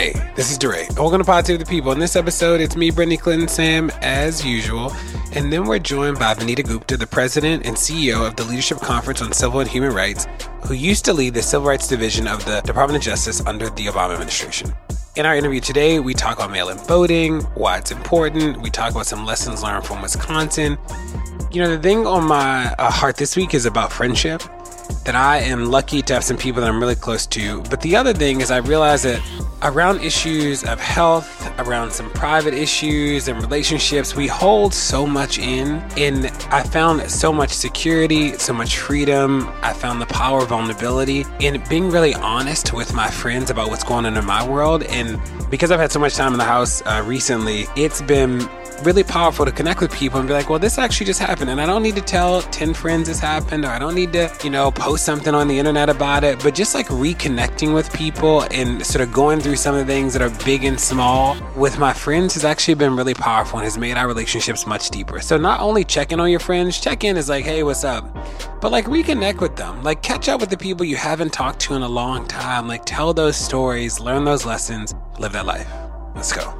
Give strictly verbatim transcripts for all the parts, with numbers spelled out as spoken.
Hey, this is DeRay. Welcome to Positive People. In this episode, it's me, Brittany Clinton Sam, as usual. And then we're joined by Vanita Gupta, the president and C E O of the Leadership Conference on Civil and Human Rights, who used to lead the Civil Rights Division of the Department of Justice under the Obama administration. In our interview today, we talk about mail-in voting, why it's important. We talk about some lessons learned from Wisconsin. You know, the thing on my uh, heart this week is about friendship, that I am lucky to have some people that I'm really close to. But the other thing is I realize that around issues of health, around some private issues and relationships, we hold so much in. And I found so much security, so much freedom. I found the power of vulnerability in being really honest with my friends about what's going on in my world. And because I've had so much time in the house uh, recently, it's been really powerful to connect with people and be like, well, this actually just happened. And I don't need to tell ten friends this happened, or I don't need to, you know, post something on the internet about it. But just like reconnecting with people and sort of going through some of the things that are big and small with my friends has actually been really powerful and has made our relationships much deeper. So not only checking on your friends, check in is like, hey, what's up? But like reconnect with them, like catch up with the people you haven't talked to in a long time, like tell those stories, learn those lessons, live that life. Let's go.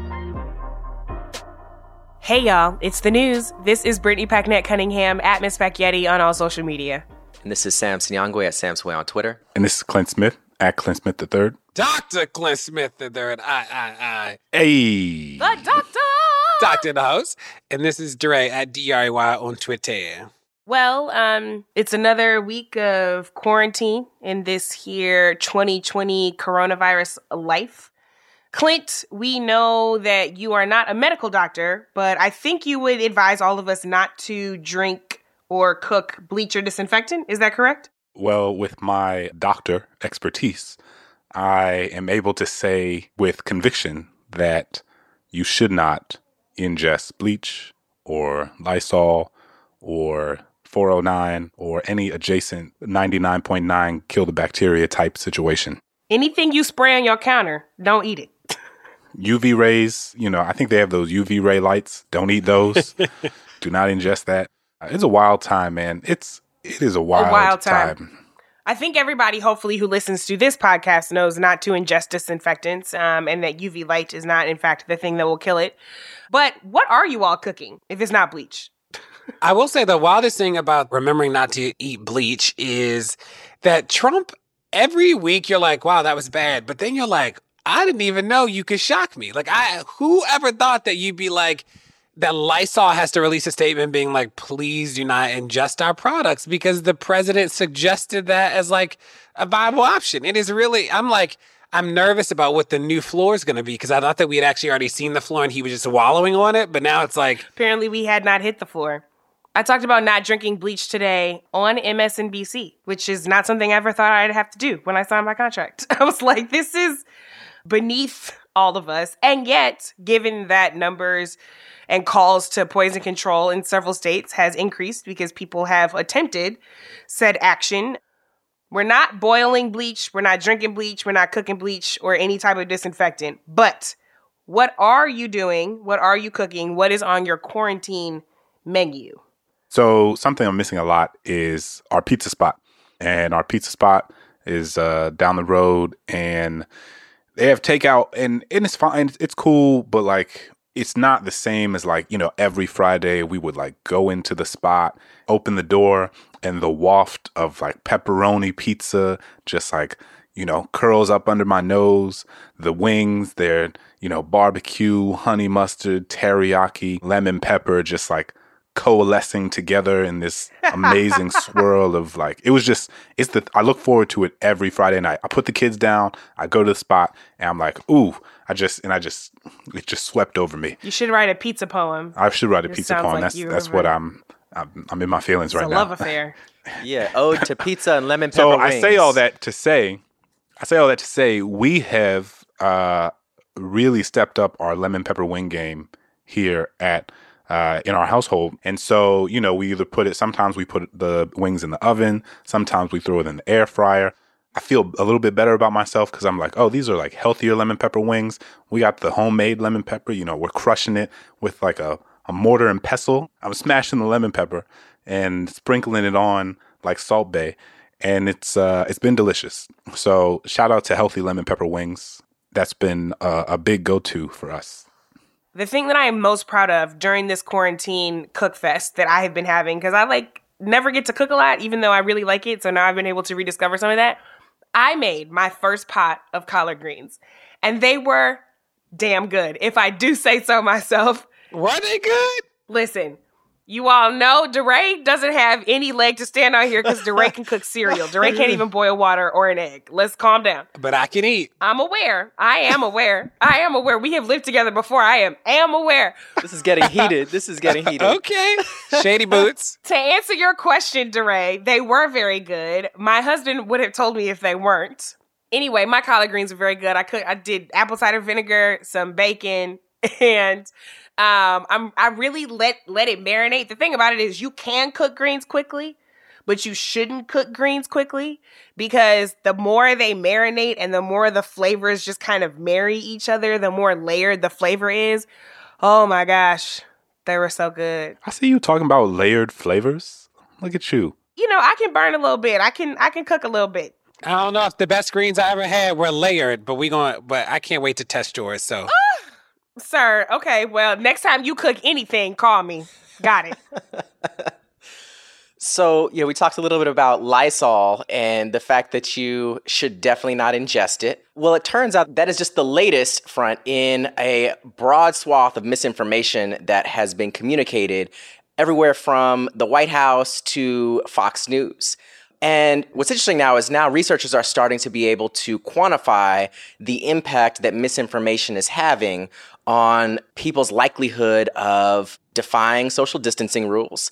Hey y'all, it's the news. This is Brittany Packnett Cunningham at Miss Spaghetti on all social media. And this is Sam Sinyangwe at Sam's Way on Twitter. And this is Clint Smith at Clint Smith the third. Doctor Clint Smith the third. I, I, I. Hey. The doctor! Doctor in the house. And this is Dre at D R A Y on Twitter. Well, um, it's another week of quarantine in this here twenty twenty coronavirus life. Clint, we know that you are not a medical doctor, but I think you would advise all of us not to drink or cook bleach or disinfectant. Is that correct? Well, with my doctor expertise, I am able to say with conviction that you should not ingest bleach or Lysol or four oh nine or any adjacent ninety-nine point nine kill the bacteria type situation. Anything you spray on your counter, don't eat it. U V rays, you know, I think they have those U V ray lights. Don't eat those. Do not ingest that. It's a wild time, man. It's, it is a wild, a wild time. time. I think everybody, hopefully, who listens to this podcast knows not to ingest disinfectants um, and that U V light is not, in fact, the thing that will kill it. But what are you all cooking if it's not bleach? I will say the wildest thing about remembering not to eat bleach is that Trump, every week you're like, wow, that was bad. But then you're like, I didn't even know you could shock me. Like, I, whoever thought that you'd be like, that Lysol has to release a statement being like, please do not ingest our products because the president suggested that as like a viable option. It is really, I'm like, I'm nervous about what the new floor is going to be because I thought that we had actually already seen the floor and he was just wallowing on it. But now it's like. Apparently we had not hit the floor. I talked about not drinking bleach today on M S N B C, which is not something I ever thought I'd have to do when I signed my contract. I was like, this is beneath all of us. And yet, given that numbers and calls to poison control in several states has increased because people have attempted said action, we're not boiling bleach, we're not drinking bleach, we're not cooking bleach or any type of disinfectant. But what are you doing? What are you cooking? What is on your quarantine menu? So something I'm missing a lot is our pizza spot. And our pizza spot is uh, down the road and they have takeout and, and it's fine. It's cool, but like it's not the same as like, you know, every Friday we would like go into the spot, open the door and the waft of like pepperoni pizza just like, you know, curls up under my nose. The wings, they're, you know, barbecue, honey mustard, teriyaki, lemon pepper, just like coalescing together in this amazing swirl of like, it was just, it's the, I look forward to it every Friday night. I put the kids down, I go to the spot and I'm like, ooh, I just, and I just, it just swept over me. You should write a pizza poem. I should write a It pizza sounds poem. like That's, you that's were- what I'm, I'm, I'm in my feelings It's right a now. love affair. Yeah, ode to pizza and lemon pepper So wings. I say all that to say, I say all that to say, we have uh, really stepped up our lemon pepper wing game here at uh, in our household. And so, you know, we either put it, sometimes we put the wings in the oven, sometimes we throw it in the air fryer. I feel a little bit better about myself because I'm like, oh, these are like healthier lemon pepper wings. We got the homemade lemon pepper. You know, we're crushing it with like a, a mortar and pestle. I'm smashing the lemon pepper and sprinkling it on like Salt Bae. And it's uh, it's been delicious. So shout out to Healthy Lemon Pepper Wings. that's been a, a big go-to for us. The thing that I am most proud of during this quarantine cook fest that I have been having, because I like never get to cook a lot, even though I really like it. So now I've been able to rediscover some of that. I made my first pot of collard greens, and they were damn good, if I do say so myself. Were they good? Listen, you all know DeRay doesn't have any leg to stand on here because DeRay can cook cereal. DeRay can't even boil water or an egg. Let's calm down. But I can eat. I'm aware. I am aware. I am aware. We have lived together before. I am am aware. This is getting heated. This is getting heated. Okay. Shady boots. To answer your question, DeRay, they were very good. My husband would have told me if they weren't. Anyway, my collard greens were very good. I could I did apple cider vinegar, some bacon, and um, I'm I really let let it marinate. The thing about it is you can cook greens quickly, but you shouldn't cook greens quickly because the more they marinate and the more the flavors just kind of marry each other, the more layered the flavor is. Oh my gosh, they were so good. I see you talking about layered flavors. Look at you. You know, I can burn a little bit. I can I can cook a little bit. I don't know if the best greens I ever had were layered, but we going but I can't wait to test yours. So, sir, okay, well, next time you cook anything, call me. Got it. So, yeah, we talked a little bit about Lysol and the fact that you should definitely not ingest it. Well, it turns out that is just the latest front in a broad swath of misinformation that has been communicated everywhere from the White House to Fox News. And what's interesting now is now researchers are starting to be able to quantify the impact that misinformation is having on people's likelihood of defying social distancing rules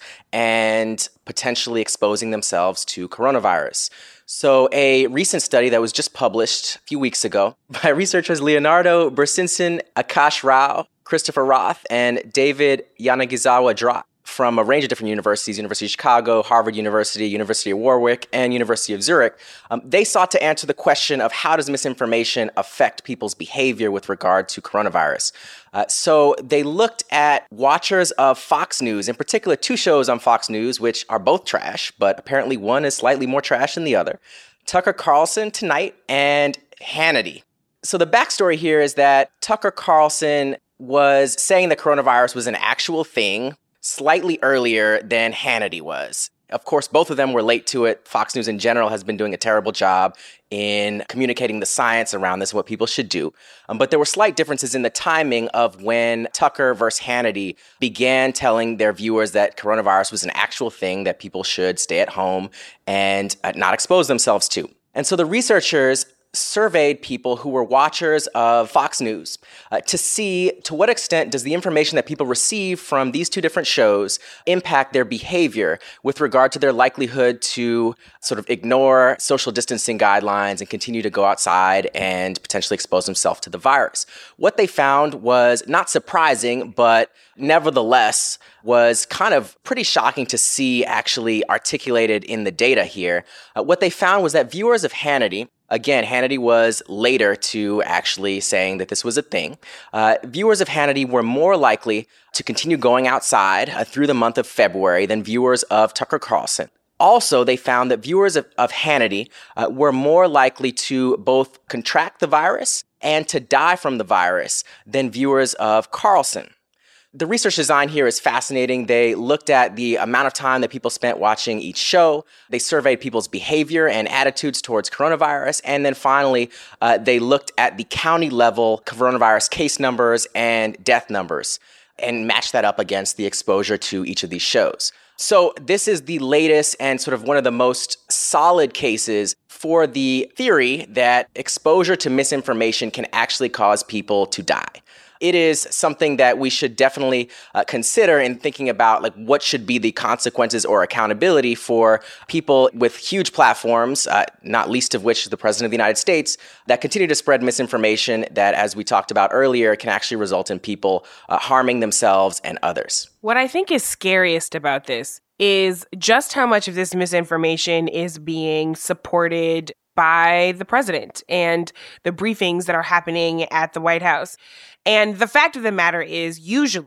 and potentially exposing themselves to coronavirus. So a recent study that was just published a few weeks ago by researchers Leonardo Bersinson, Akash Rao, Christopher Roth, and David Yanagisawa-Drak from a range of different universities, University of Chicago, Harvard University, University of Warwick, and University of Zurich. Um, they sought to answer the question of how does misinformation affect people's behavior with regard to coronavirus. Uh, so they looked at watchers of Fox News, in particular two shows on Fox News, which are both trash, but apparently one is slightly more trash than the other. Tucker Carlson Tonight and Hannity. So the backstory here is that Tucker Carlson was saying that coronavirus was an actual thing slightly earlier than Hannity was. Of course, both of them were late to it. Fox News in general has been doing a terrible job in communicating the science around this, what people should do. Um, but there were slight differences in the timing of when Tucker versus Hannity began telling their viewers that coronavirus was an actual thing that people should stay at home and uh, not expose themselves to. And so the researchers surveyed people who were watchers of Fox News uh, to see to what extent does the information that people receive from these two different shows impact their behavior with regard to their likelihood to sort of ignore social distancing guidelines and continue to go outside and potentially expose themselves to the virus. What they found was not surprising, but nevertheless was kind of pretty shocking to see actually articulated in the data here. Uh, what they found was that viewers of Hannity, again, Hannity was later to actually saying that this was a thing. Uh, viewers of Hannity were more likely to continue going outside uh, through the month of February than viewers of Tucker Carlson. Also, they found that viewers of, of Hannity uh, were more likely to both contract the virus and to die from the virus than viewers of Carlson. The research design here is fascinating. They looked at the amount of time that people spent watching each show. They surveyed people's behavior and attitudes towards coronavirus. And then finally, uh, they looked at the county level coronavirus case numbers and death numbers and matched that up against the exposure to each of these shows. So this is the latest and sort of one of the most solid cases for the theory that exposure to misinformation can actually cause people to die. It is something that we should definitely uh, consider in thinking about like what should be the consequences or accountability for people with huge platforms, uh, not least of which the President of the United States, that continue to spread misinformation that, as we talked about earlier, can actually result in people uh, harming themselves and others. What I think is scariest about this is just how much of this misinformation is being supported by the president and the briefings that are happening at the White House. And the fact of the matter is, usually,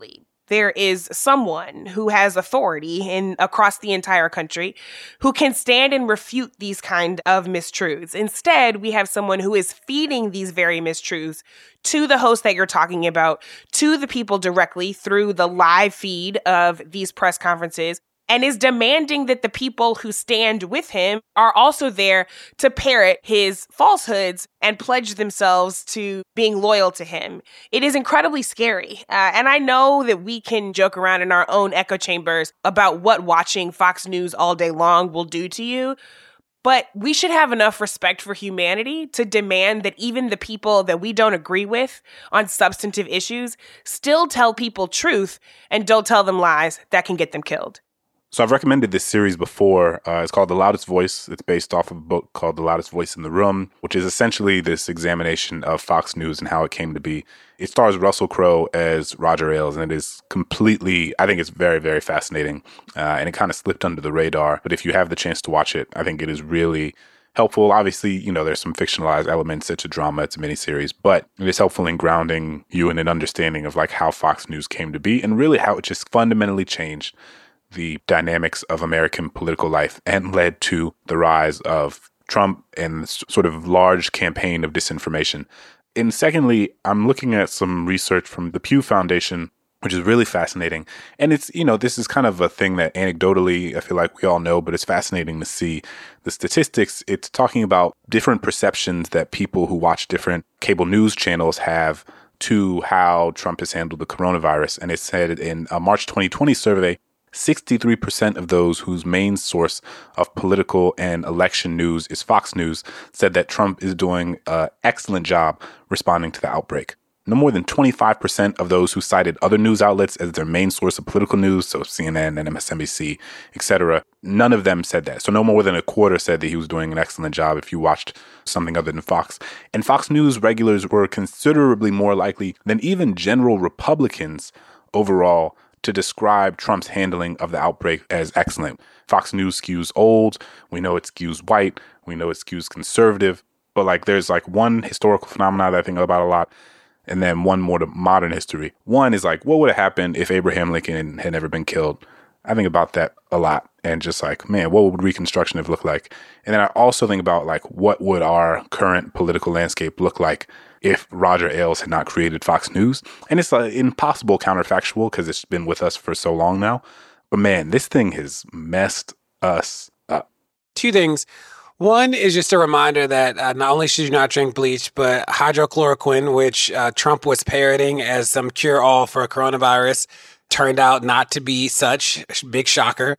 there is someone who has authority in across the entire country who can stand and refute these kind of mistruths. Instead, we have someone who is feeding these very mistruths to the host that you're talking about, to the people directly through the live feed of these press conferences, and is demanding that the people who stand with him are also there to parrot his falsehoods and pledge themselves to being loyal to him. It is incredibly scary. Uh, and I know that we can joke around in our own echo chambers about what watching Fox News all day long will do to you. But we should have enough respect for humanity to demand that even the people that we don't agree with on substantive issues still tell people truth and don't tell them lies that can get them killed. So I've recommended this series before. Uh, it's called The Loudest Voice. It's based off of a book called The Loudest Voice in the Room, which is essentially this examination of Fox News and how it came to be. It stars Russell Crowe as Roger Ailes, and it is completely, I think it's very, very fascinating. Uh, and it kind of slipped under the radar. But if you have the chance to watch it, I think it is really helpful. Obviously, you know, there's some fictionalized elements. It's a drama, it's a miniseries, but it is helpful in grounding you in an understanding of like how Fox News came to be and really how it just fundamentally changed the dynamics of American political life and led to the rise of Trump and this sort of large campaign of disinformation. And secondly, I'm looking at some research from the Pew Foundation, which is really fascinating. And it's, you know, this is kind of a thing that anecdotally, I feel like we all know, but it's fascinating to see the statistics. It's talking about different perceptions that people who watch different cable news channels have to how Trump has handled the coronavirus. And it said in a March twenty twenty survey, sixty-three percent of those whose main source of political and election news is Fox News said that Trump is doing an excellent job responding to the outbreak. No more than twenty-five percent of those who cited other news outlets as their main source of political news, so C N N and M S N B C, et cetera, none of them said that. So no more than a quarter said that he was doing an excellent job if you watched something other than Fox. And Fox News regulars were considerably more likely than even general Republicans overall to describe Trump's handling of the outbreak as excellent. Fox News skews old. We know it skews white. We know it skews conservative. But like there's like one historical phenomenon that I think about a lot, and then one more to modern history. One is like, what would have happened if Abraham Lincoln had never been killed? I think about that a lot. And just like, man, what would Reconstruction have looked like? And then I also think about like, what would our current political landscape look like if Roger Ailes had not created Fox News? And it's an impossible counterfactual because it's been with us for so long now. But man, this thing has messed us up. Two things. One is just a reminder that uh, not only should you not drink bleach, but hydrochloroquine, which uh, Trump was parroting as some cure-all for coronavirus, turned out not to be such. Big shocker.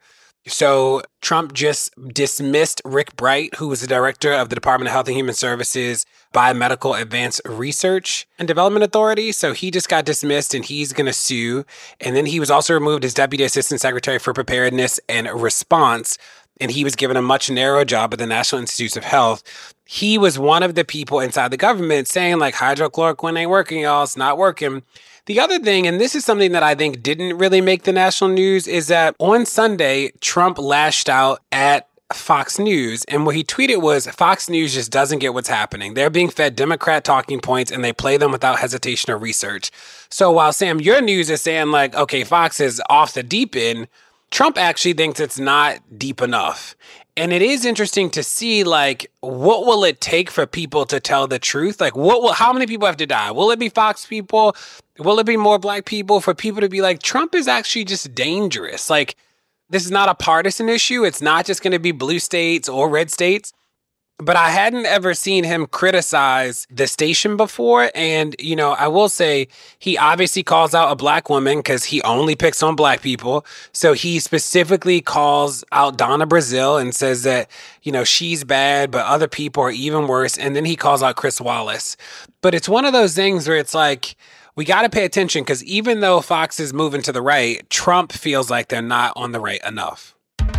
So Trump just dismissed Rick Bright, who was the director of the Department of Health and Human Services Biomedical Advanced Research and Development Authority. So he just got dismissed and he's going to sue. And then he was also removed as Deputy Assistant Secretary for Preparedness and Response. And he was given a much narrower job at the National Institutes of Health. He was one of the people inside the government saying like hydrochloroquine ain't working, y'all. It's not working. The other thing, and this is something that I think didn't really make the national news, is that on Sunday, Trump lashed out at Fox News. And what he tweeted was, Fox News just doesn't get what's happening. They're being fed Democrat talking points and they play them without hesitation or research. So while, Sam, your news is saying like, okay, Fox is off the deep end, Trump actually thinks it's not deep enough. And it is interesting to see, like, what will it take for people to tell the truth? Like, what will, how many people have to die? Will it be Fox people? Will it be more black people? For people to be like, Trump is actually just dangerous. Like, this is not a partisan issue. It's not just going to be blue states or red states. But I hadn't ever seen him criticize the station before. And, you know, I will say he obviously calls out a black woman because he only picks on black people. So he specifically calls out Donna Brazile and says that, you know, she's bad, but other people are even worse. And then he calls out Chris Wallace. But it's one of those things where it's like, we got to pay attention because even though Fox is moving to the right, Trump feels like they're not on the right enough.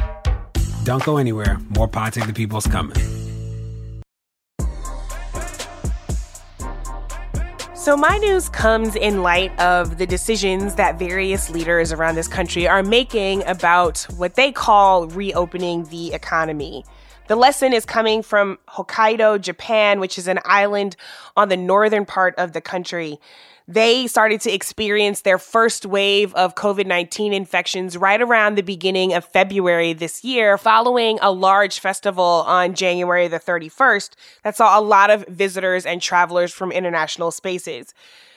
Don't go anywhere. More Pod Save the People's coming. So my news comes in light of the decisions that various leaders around this country are making about what they call reopening the economy. The lesson is coming from Hokkaido, Japan, which is an island on the northern part of the country. They started to experience their first wave of COVID nineteen infections right around the beginning of February this year, following a large festival on January the thirty-first that saw a lot of visitors and travelers from international spaces.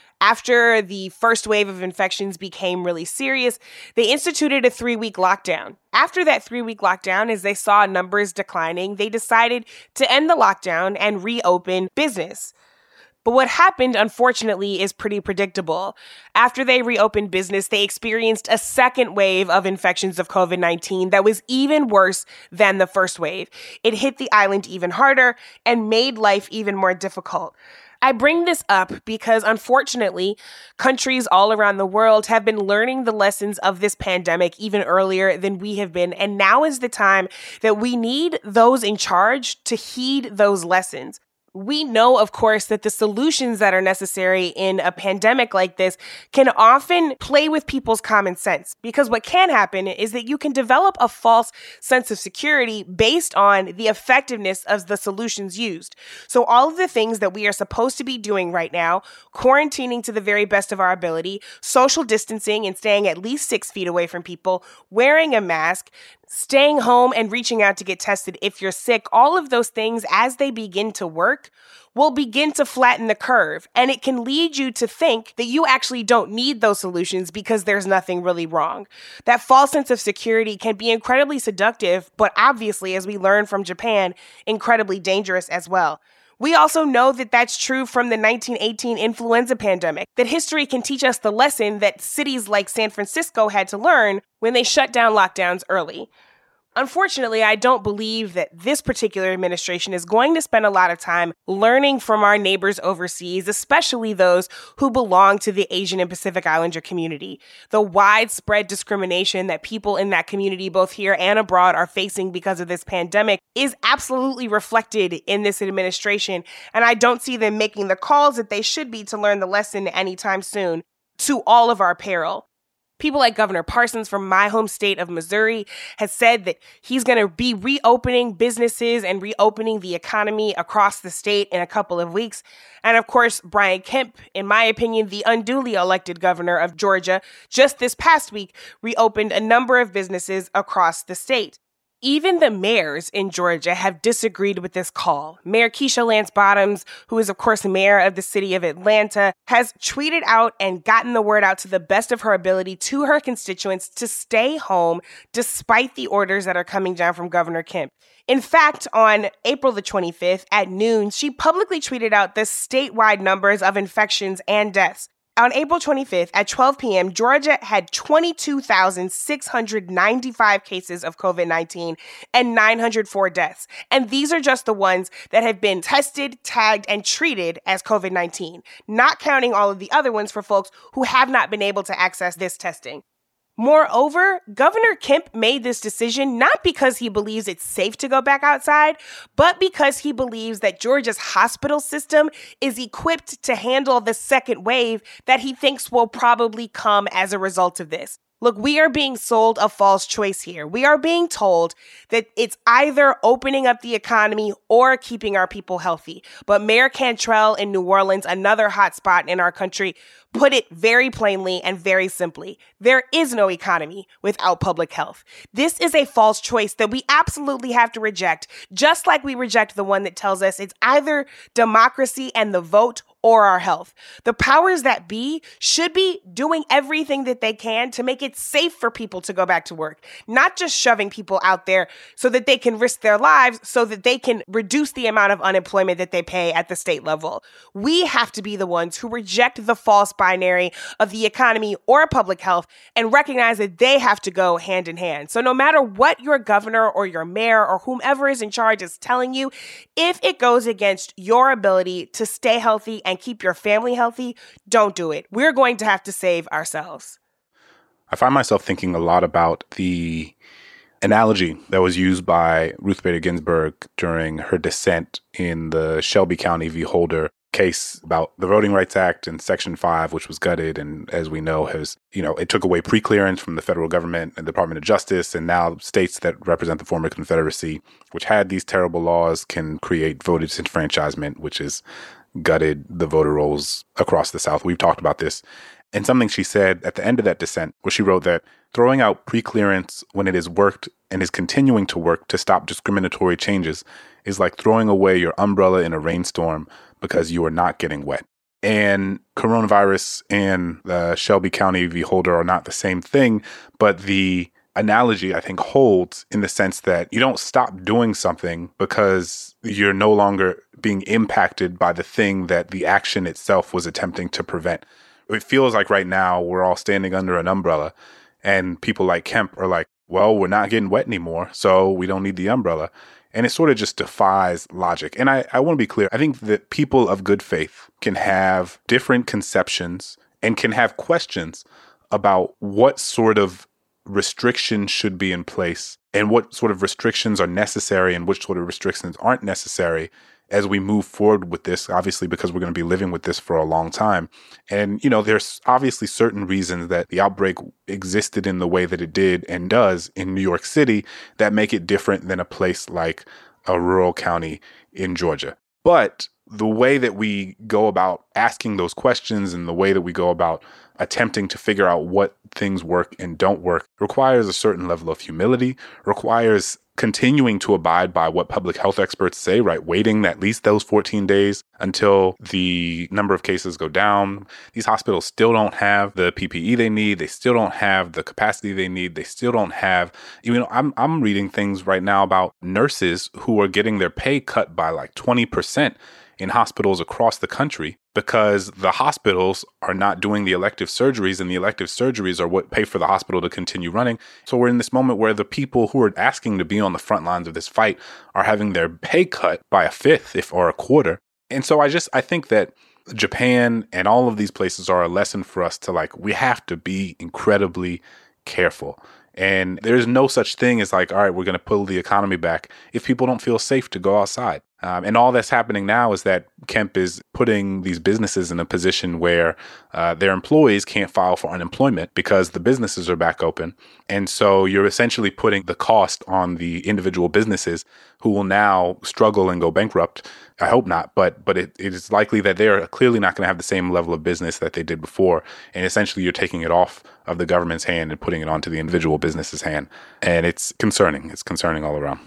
After the first wave of infections became really serious, they instituted a three-week lockdown. After that three-week lockdown, as they saw numbers declining, they decided to end the lockdown and reopen business. But what happened, unfortunately, is pretty predictable. After they reopened business, they experienced a second wave of infections of COVID nineteen that was even worse than the first wave. It hit the island even harder and made life even more difficult. I bring this up because, unfortunately, countries all around the world have been learning the lessons of this pandemic even earlier than we have been. And now is the time that we need those in charge to heed those lessons. We know, of course, that the solutions that are necessary in a pandemic like this can often play with people's common sense, because what can happen is that you can develop a false sense of security based on the effectiveness of the solutions used. So all of the things that we are supposed to be doing right now, quarantining to the very best of our ability, social distancing and staying at least six feet away from people, wearing a mask, staying home and reaching out to get tested if you're sick, all of those things, as they begin to work, will begin to flatten the curve. And it can lead you to think that you actually don't need those solutions because there's nothing really wrong. That false sense of security can be incredibly seductive, but obviously, as we learned from Japan, incredibly dangerous as well. We also know that that's true from the nineteen eighteen influenza pandemic, that history can teach us the lesson that cities like San Francisco had to learn when they shut down lockdowns early. Unfortunately, I don't believe that this particular administration is going to spend a lot of time learning from our neighbors overseas, especially those who belong to the Asian and Pacific Islander community. The widespread discrimination that people in that community, both here and abroad, are facing because of this pandemic is absolutely reflected in this administration, and I don't see them making the calls that they should be to learn the lesson anytime soon, to all of our peril. People like Governor Parsons from my home state of Missouri has said that he's going to be reopening businesses and reopening the economy across the state in a couple of weeks. And of course, Brian Kemp, in my opinion, the unduly elected governor of Georgia, just this past week reopened a number of businesses across the state. Even the mayors in Georgia have disagreed with this call. Mayor Keisha Lance Bottoms, who is, of course, mayor of the city of Atlanta, has tweeted out and gotten the word out to the best of her ability to her constituents to stay home despite the orders that are coming down from Governor Kemp. In fact, on April the twenty-fifth at noon, she publicly tweeted out the statewide numbers of infections and deaths. On April twenty-fifth at twelve p.m., Georgia had twenty-two thousand six hundred ninety-five cases of COVID nineteen and nine hundred four deaths. And these are just the ones that have been tested, tagged, and treated as COVID nineteen, not counting all of the other ones for folks who have not been able to access this testing. Moreover, Governor Kemp made this decision not because he believes it's safe to go back outside, but because he believes that Georgia's hospital system is equipped to handle the second wave that he thinks will probably come as a result of this. Look, we are being sold a false choice here. We are being told that it's either opening up the economy or keeping our people healthy. But Mayor Cantrell in New Orleans, another hot spot in our country, put it very plainly and very simply. There is no economy without public health. This is a false choice that we absolutely have to reject, just like we reject the one that tells us it's either democracy and the vote or our health. The powers that be should be doing everything that they can to make it safe for people to go back to work, not just shoving people out there so that they can risk their lives so that they can reduce the amount of unemployment that they pay at the state level. We have to be the ones who reject the false binary of the economy or public health and recognize that they have to go hand in hand. So no matter what your governor or your mayor or whomever is in charge is telling you, if it goes against your ability to stay healthy and keep your family healthy, don't do it. We're going to have to save ourselves. I find myself thinking a lot about the analogy that was used by Ruth Bader Ginsburg during her dissent in the Shelby County v. Holder case about the Voting Rights Act and Section five, which was gutted. And as we know, has, you know, it took away preclearance from the federal government and the Department of Justice. And now states that represent the former Confederacy, which had these terrible laws, can create voter disenfranchisement, which is gutted the voter rolls across the South. We've talked about this. And something she said at the end of that dissent, where she wrote that throwing out preclearance when it has worked and is continuing to work to stop discriminatory changes is like throwing away your umbrella in a rainstorm because you are not getting wet. And coronavirus and the Shelby County v. Holder are not the same thing, but the analogy, I think, holds in the sense that you don't stop doing something because you're no longer being impacted by the thing that the action itself was attempting to prevent. It feels like right now we're all standing under an umbrella and people like Kemp are like, well, we're not getting wet anymore, so we don't need the umbrella. And it sort of just defies logic. And I, I want to be clear. I think that people of good faith can have different conceptions and can have questions about what sort of restrictions should be in place and what sort of restrictions are necessary and which sort of restrictions aren't necessary as we move forward with this, obviously, because we're going to be living with this for a long time. And, you know, there's obviously certain reasons that the outbreak existed in the way that it did and does in New York City that make it different than a place like a rural county in Georgia. But the way that we go about asking those questions and the way that we go about attempting to figure out what things work and don't work requires a certain level of humility, requires continuing to abide by what public health experts say, right? Waiting at least those fourteen days until the number of cases go down. These hospitals still don't have the P P E they need. They still don't have the capacity they need. They still don't have, you know, I'm I'm reading things right now about nurses who are getting their pay cut by like twenty percent in hospitals across the country because the hospitals are not doing the elective surgeries, and the elective surgeries are what pay for the hospital to continue running. So we're in this moment where the people who are asking to be on the front lines of this fight are having their pay cut by a fifth, if or a quarter. And so I just, I think that Japan and all of these places are a lesson for us to, like, we have to be incredibly careful. And there's no such thing as like, all right, we're going to pull the economy back if people don't feel safe to go outside. Um, and all that's happening now is that Kemp is putting these businesses in a position where uh, their employees can't file for unemployment because the businesses are back open. And so you're essentially putting the cost on the individual businesses who will now struggle and go bankrupt. I hope not, but but it, it is likely that they're clearly not going to have the same level of business that they did before. And essentially you're taking it off of the government's hand and putting it onto the individual business's hand. And it's concerning. It's concerning all around.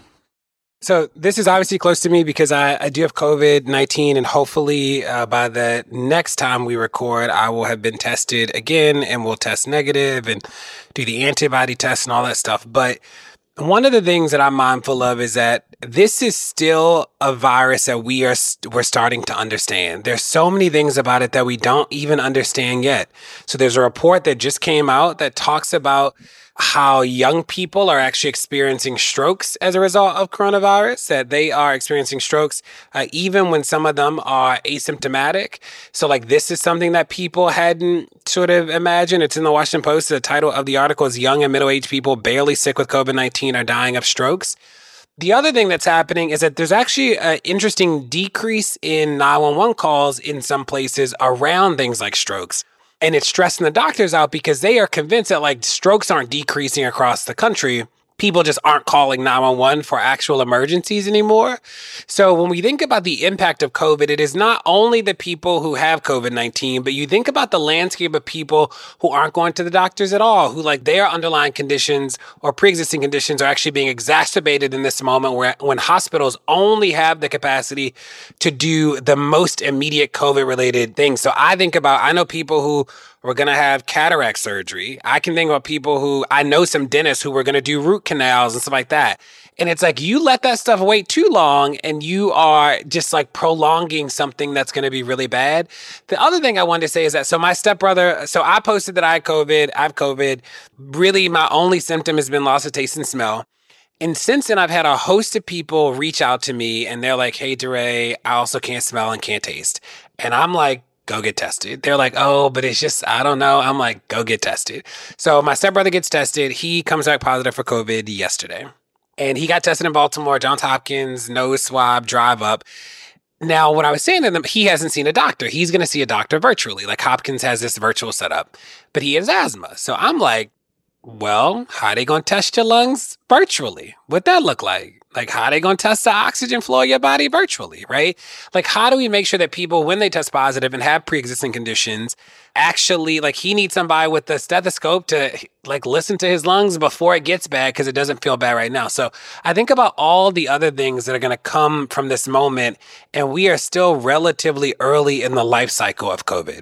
So this is obviously close to me because I, I do have COVID nineteen, and hopefully uh, by the next time we record, I will have been tested again and will test negative and do the antibody test and all that stuff. But one of the things that I'm mindful of is that this is still a virus that we are we're starting to understand. There's so many things about it that we don't even understand yet. So there's a report that just came out that talks about how young people are actually experiencing strokes as a result of coronavirus, that they are experiencing strokes uh, even when some of them are asymptomatic. So like this is something that people hadn't sort of imagined. It's in the Washington Post. The title of the article is Young and Middle-Aged People Barely Sick with COVID nineteen Are Dying of Strokes. The other thing that's happening is that there's actually an interesting decrease in nine one one calls in some places around things like strokes. And it's stressing the doctors out because they are convinced that like strokes aren't decreasing across the country. People just aren't calling nine one one for actual emergencies anymore. So when we think about the impact of COVID, it is not only the people who have COVID nineteen, but you think about the landscape of people who aren't going to the doctors at all, who like their underlying conditions or pre-existing conditions are actually being exacerbated in this moment where when hospitals only have the capacity to do the most immediate COVID related things. So I think about, I know people who we're going to have cataract surgery. I can think about people who, I know some dentists who were going to do root canals and stuff like that. And it's like, you let that stuff wait too long and you are just like prolonging something that's going to be really bad. The other thing I wanted to say is that, so my stepbrother, so I posted that I had COVID, I have COVID. Really, my only symptom has been loss of taste and smell. And since then, I've had a host of people reach out to me and they're like, hey, DeRay, I also can't smell and can't taste. And I'm like, go get tested. They're like, oh, but it's just, I don't know. I'm like, go get tested. So my stepbrother gets tested. He comes back positive for COVID yesterday. And he got tested in Baltimore, Johns Hopkins, nose swab, drive up. Now, when I was saying to them, he hasn't seen a doctor. He's going to see a doctor virtually. Like Hopkins has this virtual setup, but he has asthma. So I'm like, well, how are they going to test your lungs virtually? What'd that look like? Like, how are they going to test the oxygen flow of your body virtually, right? Like, how do we make sure that people, when they test positive and have pre-existing conditions, actually, like, he needs somebody with the stethoscope to, like, listen to his lungs before it gets bad because it doesn't feel bad right now. So I think about all the other things that are going to come from this moment, and we are still relatively early in the life cycle of COVID.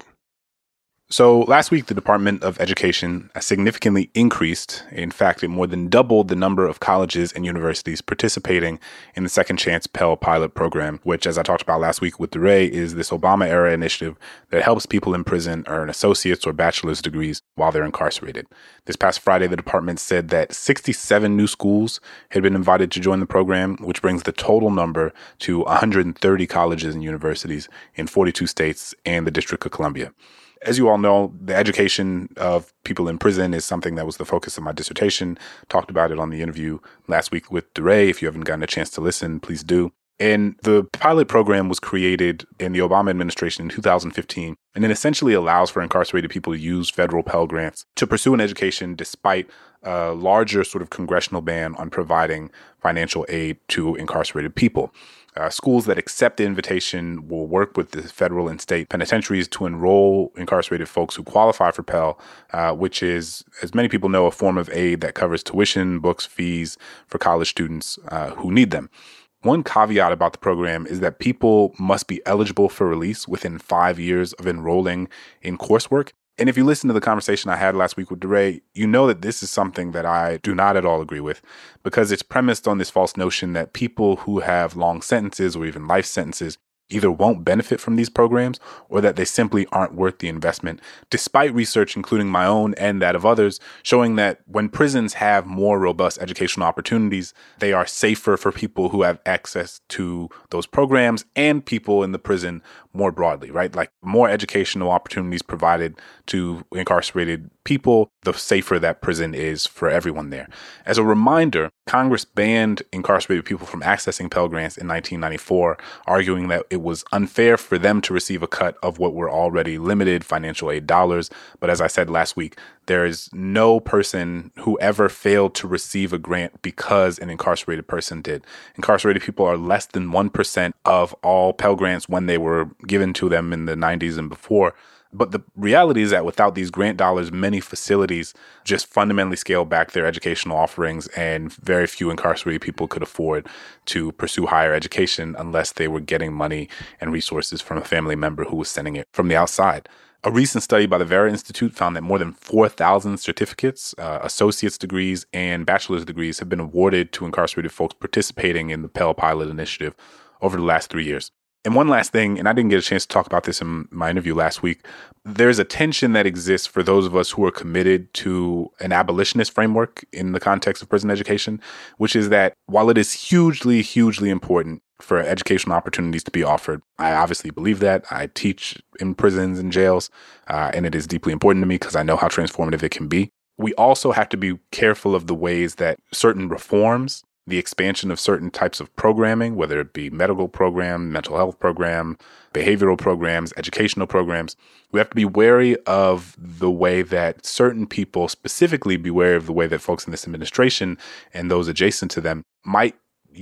So last week, the Department of Education significantly increased, in fact, it more than doubled the number of colleges and universities participating in the Second Chance Pell Pilot Program, which, as I talked about last week with DeRay, is this Obama-era initiative that helps people in prison earn associate's or bachelor's degrees while they're incarcerated. This past Friday, the department said that sixty-seven new schools had been invited to join the program, which brings the total number to one hundred thirty colleges and universities in forty-two states and the District of Columbia. As you all know, the education of people in prison is something that was the focus of my dissertation. Talked about it on the interview last week with DeRay. If you haven't gotten a chance to listen, please do. And the pilot program was created in the Obama administration in two thousand fifteen, and it essentially allows for incarcerated people to use federal Pell Grants to pursue an education despite a larger sort of congressional ban on providing financial aid to incarcerated people. Uh, schools that accept the invitation will work with the federal and state penitentiaries to enroll incarcerated folks who qualify for Pell, uh, which is, as many people know, a form of aid that covers tuition, books, fees for college students uh, who need them. One caveat about the program is that people must be eligible for release within five years of enrolling in coursework. And if you listen to the conversation I had last week with DeRay, you know that this is something that I do not at all agree with, because it's premised on this false notion that people who have long sentences or even life sentences either won't benefit from these programs or that they simply aren't worth the investment, despite research, including my own and that of others, showing that when prisons have more robust educational opportunities, they are safer for people who have access to those programs and people in the prison more broadly, right? Like more educational opportunities provided to incarcerated people, the safer that prison is for everyone there. As a reminder, Congress banned incarcerated people from accessing Pell Grants in nineteen ninety-four, arguing that it was unfair for them to receive a cut of what were already limited financial aid dollars. But as I said last week, there is no person who ever failed to receive a grant because an incarcerated person did. Incarcerated people are less than one percent of all Pell Grants when they were given to them in the nineties and before. But the reality is that without these grant dollars, many facilities just fundamentally scaled back their educational offerings, and very few incarcerated people could afford to pursue higher education unless they were getting money and resources from a family member who was sending it from the outside. A recent study by the Vera Institute found that more than four thousand certificates, uh, associate's degrees, and bachelor's degrees have been awarded to incarcerated folks participating in the Pell Pilot Initiative over the last three years. And one last thing, and I didn't get a chance to talk about this in my interview last week, there's a tension that exists for those of us who are committed to an abolitionist framework in the context of prison education, which is that while it is hugely, hugely important for educational opportunities to be offered, I obviously believe that. I teach in prisons and jails, uh, and it is deeply important to me because I know how transformative it can be. We also have to be careful of the ways that certain reforms, the expansion of certain types of programming, whether it be medical program, mental health program, behavioral programs, educational programs, we have to be wary of the way that certain people, specifically be wary of the way that folks in this administration and those adjacent to them might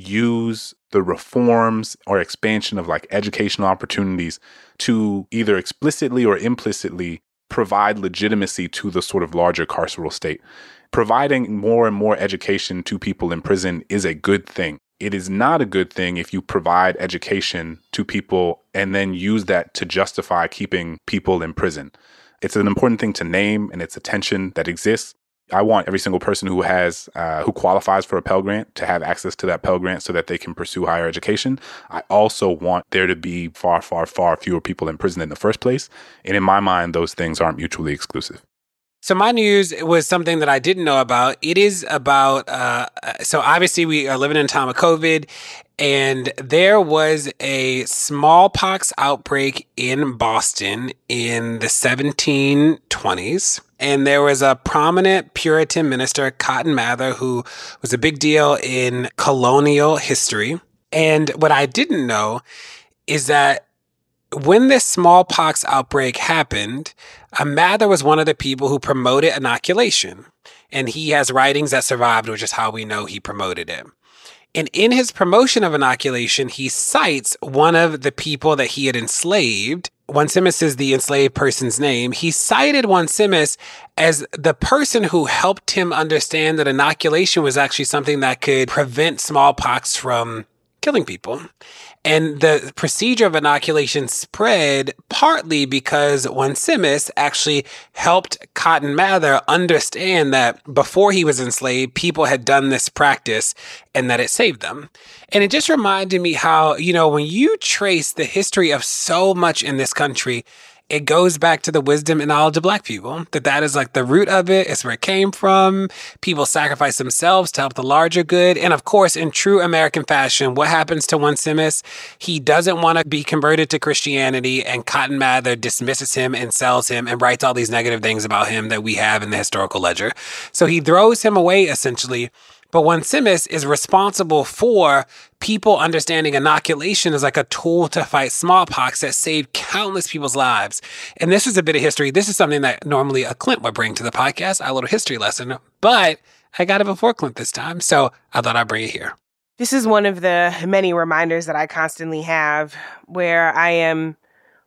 use the reforms or expansion of like educational opportunities to either explicitly or implicitly provide legitimacy to the sort of larger carceral state. Providing more and more education to people in prison is a good thing. It is not a good thing if you provide education to people and then use that to justify keeping people in prison. It's an important thing to name, and it's a tension that exists. I want every single person who has, uh, who qualifies for a Pell Grant to have access to that Pell Grant so that they can pursue higher education. I also want there to be far, far, far fewer people in prison in the first place. And in my mind, those things aren't mutually exclusive. So my news was something that I didn't know about. It is about, uh, so obviously we are living in a time of COVID, and there was a smallpox outbreak in Boston in the seventeen twenties. And there was a prominent Puritan minister, Cotton Mather, who was a big deal in colonial history. And what I didn't know is that when this smallpox outbreak happened, uh, Mather was one of the people who promoted inoculation. And he has writings that survived, which is how we know he promoted it. And in his promotion of inoculation, he cites one of the people that he had enslaved. Onesimus is the enslaved person's name. He cited Onesimus as the person who helped him understand that inoculation was actually something that could prevent smallpox from killing people. And the procedure of inoculation spread partly because Onesimus actually helped Cotton Mather understand that before he was enslaved, people had done this practice and that it saved them. And it just reminded me how, you know, when you trace the history of so much in this country, it goes back to the wisdom and knowledge of Black people, that that is like the root of it. It's where it came from. People sacrifice themselves to help the larger good. And of course, in true American fashion, what happens to Onesimus? He doesn't want to be converted to Christianity, and Cotton Mather dismisses him and sells him and writes all these negative things about him that we have in the historical ledger. So he throws him away, essentially. But Onesimus is responsible for people understanding inoculation as like a tool to fight smallpox that saved countless people's lives. And this is a bit of history. This is something that normally a Clint would bring to the podcast, a little history lesson. But I got it before Clint this time, so I thought I'd bring it here. This is one of the many reminders that I constantly have where I am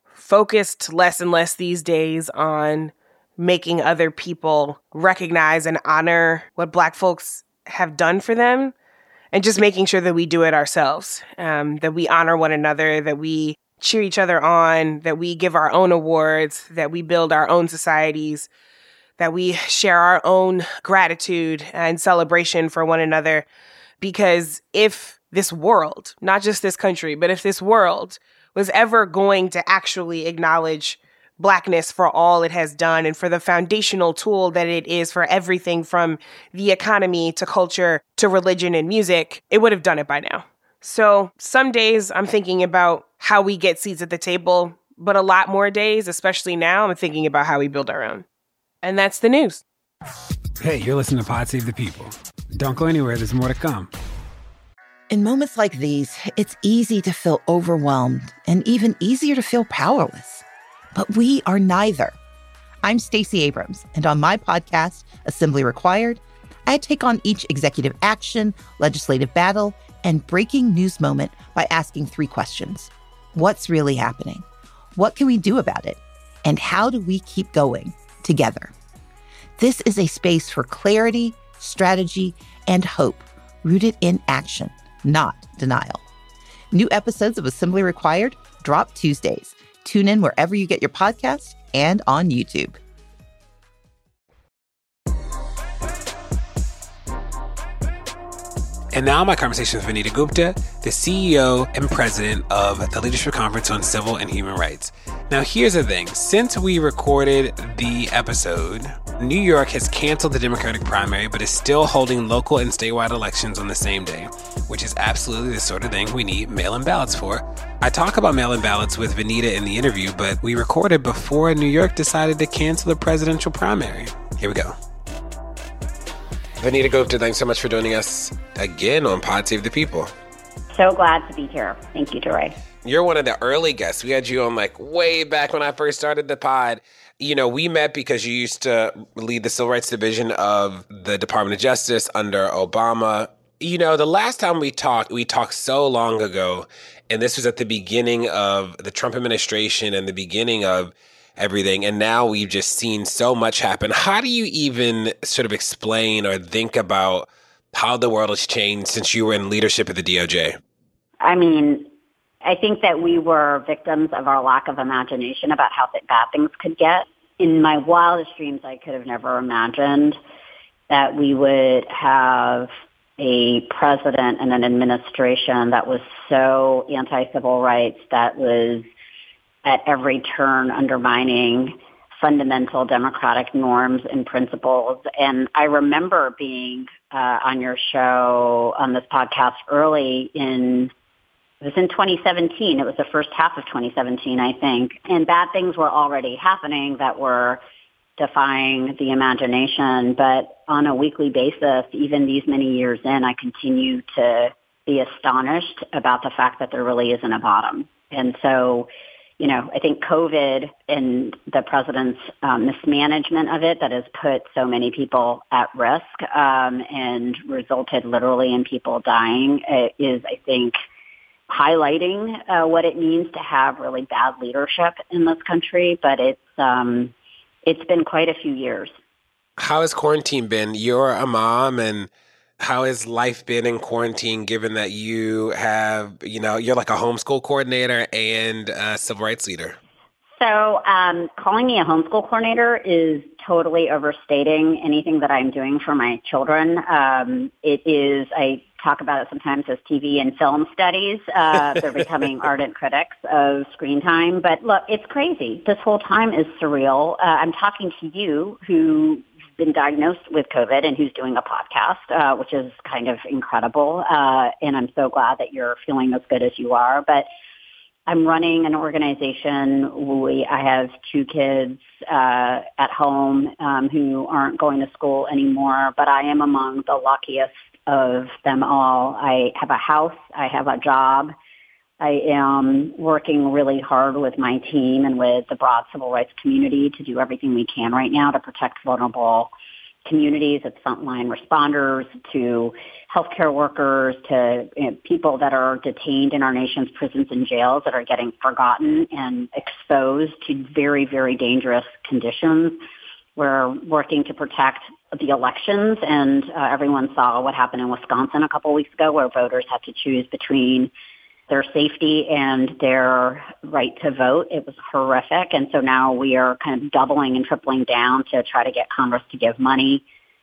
focused less and less these days on making other people recognize and honor what Black folks have done for them, and just making sure that we do it ourselves, um, that we honor one another, that we cheer each other on, that we give our own awards, that we build our own societies, that we share our own gratitude and celebration for one another. Because if this world, not just this country, but if this world was ever going to actually acknowledge Blackness for all it has done and for the foundational tool that it is for everything from the economy to culture to religion and music, it would have done it by now. So some days I'm thinking about how we get seats at the table, but a lot more days, especially now, I'm thinking about how we build our own. And that's the news. Hey, you're listening to Pod Save the People. Don't go anywhere. There's more to come. In moments like these, it's easy to feel overwhelmed and even easier to feel powerless. But we are neither. I'm Stacey Abrams, and on my podcast, Assembly Required, I take on each executive action, legislative battle, and breaking news moment by asking three questions. What's really happening? What can we do about it? And how do we keep going together? This is a space for clarity, strategy, and hope, rooted in action, not denial. New episodes of Assembly Required drop Tuesdays. Tune in wherever you get your podcasts and on YouTube. And now my conversation with Vanita Gupta, the C E O and president of the Leadership Conference on Civil and Human Rights. Now, here's the thing. Since we recorded the episode, New York has canceled the Democratic primary, but is still holding local and statewide elections on the same day, which is absolutely the sort of thing we need mail-in ballots for. I talk about mail-in ballots with Vanita in the interview, but we recorded before New York decided to cancel the presidential primary. Here we go. Vanita Gupta, thanks so much for joining us again on Pod Save the People. So glad to be here. Thank you, Joy. You're one of the early guests. We had you on like way back when I first started the pod. You know, we met because you used to lead the Civil Rights Division of the Department of Justice under Obama. You know, the last time we talked, we talked so long ago, and this was at the beginning of the Trump administration and the beginning of everything. And now we've just seen so much happen. How do you even sort of explain or think about how the world has changed since you were in leadership at the D O J? I mean, I think that we were victims of our lack of imagination about how th- bad things could get. In my wildest dreams, I could have never imagined that we would have a president and an administration that was so anti-civil rights, that was at every turn undermining fundamental democratic norms and principles. And I remember being uh, on your show, on this podcast early in, it was in twenty seventeen. It was the first half of twenty seventeen, I think. And bad things were already happening that were defying the imagination. But on a weekly basis, even these many years in, I continue to be astonished about the fact that there really isn't a bottom. And so, you know, I think COVID and the president's um, mismanagement of it that has put so many people at risk um, and resulted literally in people dying uh, is, I think, highlighting uh, what it means to have really bad leadership in this country. But it's um, it's been quite a few years. How has quarantine been? You're a mom, and how has life been in quarantine, given that you have, you know, you're like a homeschool coordinator and a civil rights leader? So um, calling me a homeschool coordinator is totally overstating anything that I'm doing for my children. Um, it is, I talk about it sometimes as T V and film studies. Uh, they're becoming ardent critics of screen time. But look, it's crazy. This whole time is surreal. Uh, I'm talking to you who been diagnosed with COVID and who's doing a podcast, uh, which is kind of incredible. Uh, and I'm so glad that you're feeling as good as you are. But I'm running an organization. We, I have two kids uh, at home um, who aren't going to school anymore, but I am among the luckiest of them all. I have a house. I have a job. I am working really hard with my team and with the broad civil rights community to do everything we can right now to protect vulnerable communities, it's frontline responders, to healthcare workers, to you know, people that are detained in our nation's prisons and jails that are getting forgotten and exposed to very, very dangerous conditions. We're working to protect the elections, and uh, everyone saw what happened in Wisconsin a couple weeks ago, where voters had to choose between their safety and their right to vote. It was horrific. And so now we are kind of doubling and tripling down to try to get Congress to give money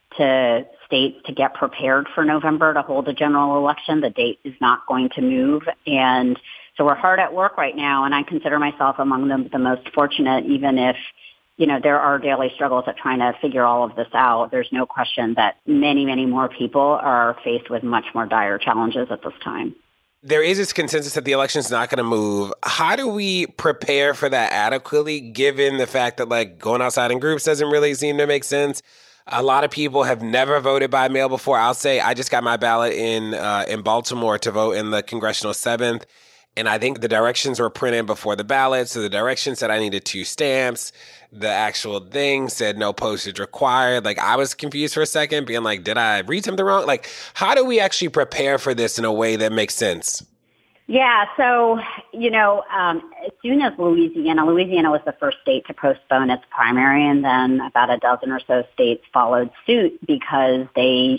to states to get prepared for November to hold a general election. The date is not going to move. And so we're hard at work right now. And I consider myself among the, the most fortunate, even if, you know, there are daily struggles at trying to figure all of this out. There's no question that many, many more people are faced with much more dire challenges at this time. There is this consensus that the election is not going to move. How do we prepare for that adequately, given the fact that, like, going outside in groups doesn't really seem to make sense? A lot of people have never voted by mail before. I'll say I just got my ballot in uh, in Baltimore to vote in the congressional seventh. And I think the directions were printed before the ballot. So the direction said I needed two stamps. The actual thing said no postage required. Like, I was confused for a second, being like, did I read something wrong? Like, how do we actually prepare for this in a way that makes sense? Yeah, so, you know, um, as soon as Louisiana, Louisiana was the first state to postpone its primary, and then about a dozen or so states followed suit because they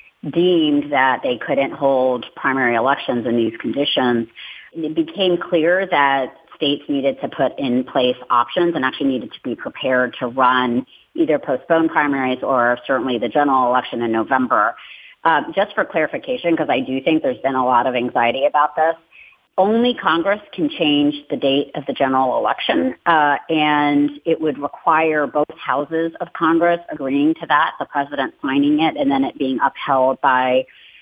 deemed that they couldn't hold primary elections in these conditions. It became clear that states needed to put in place options and actually needed to be prepared to run either postponed primaries or certainly the general election in November. Um, just for clarification, because I do think there's been a lot of anxiety about this, only Congress can change the date of the general election, uh, and it would require both houses of Congress agreeing to that, the president signing it, and then it being upheld by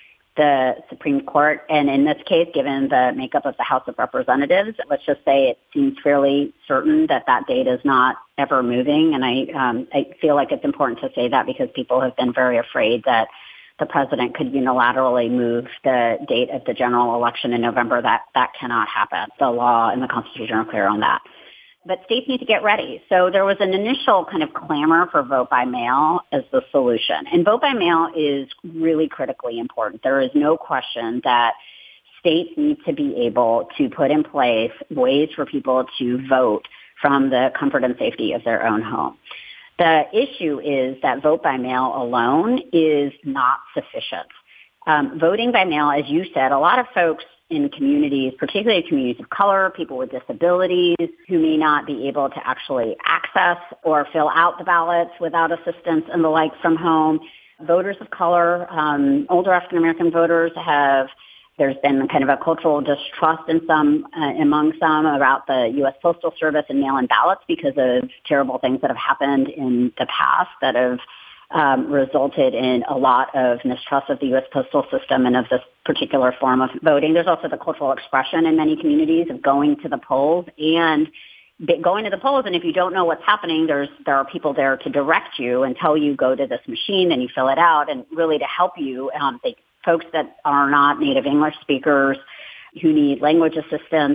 the Supreme Court. And in this case, given the makeup of the House of Representatives, let's just say it seems fairly certain that that date is not ever moving. And I, um, I feel like it's important to say that because people have been very afraid that the president could unilaterally move the date of the general election in November. That that cannot happen. The law and the Constitution are clear on that. But states need to get ready. So there was an initial kind of clamor for vote by mail as the solution. And vote by mail is really critically important. There is no question that states need to be able to put in place ways for people to vote from the comfort and safety of their own home. The issue is that vote by mail alone is not sufficient. Um, voting by mail, as you said, a lot of folks in communities, particularly communities of color, people with disabilities who may not be able to actually access or fill out the ballots without assistance and the like from home. Voters of color, um, older African-American voters have, there's been kind of a cultural distrust in some, uh, among some about the U S Postal Service and mail-in ballots because of terrible things that have happened in the past that have Um, resulted in a lot of mistrust of the U S postal system and of this particular form of voting. There's also the cultural expression in many communities of going to the polls and going to the polls. And if you don't know what's happening, there's there are people there to direct you and tell you go to this machine and you fill it out and really to help you. Um, they, folks that are not native English speakers who need language assistance,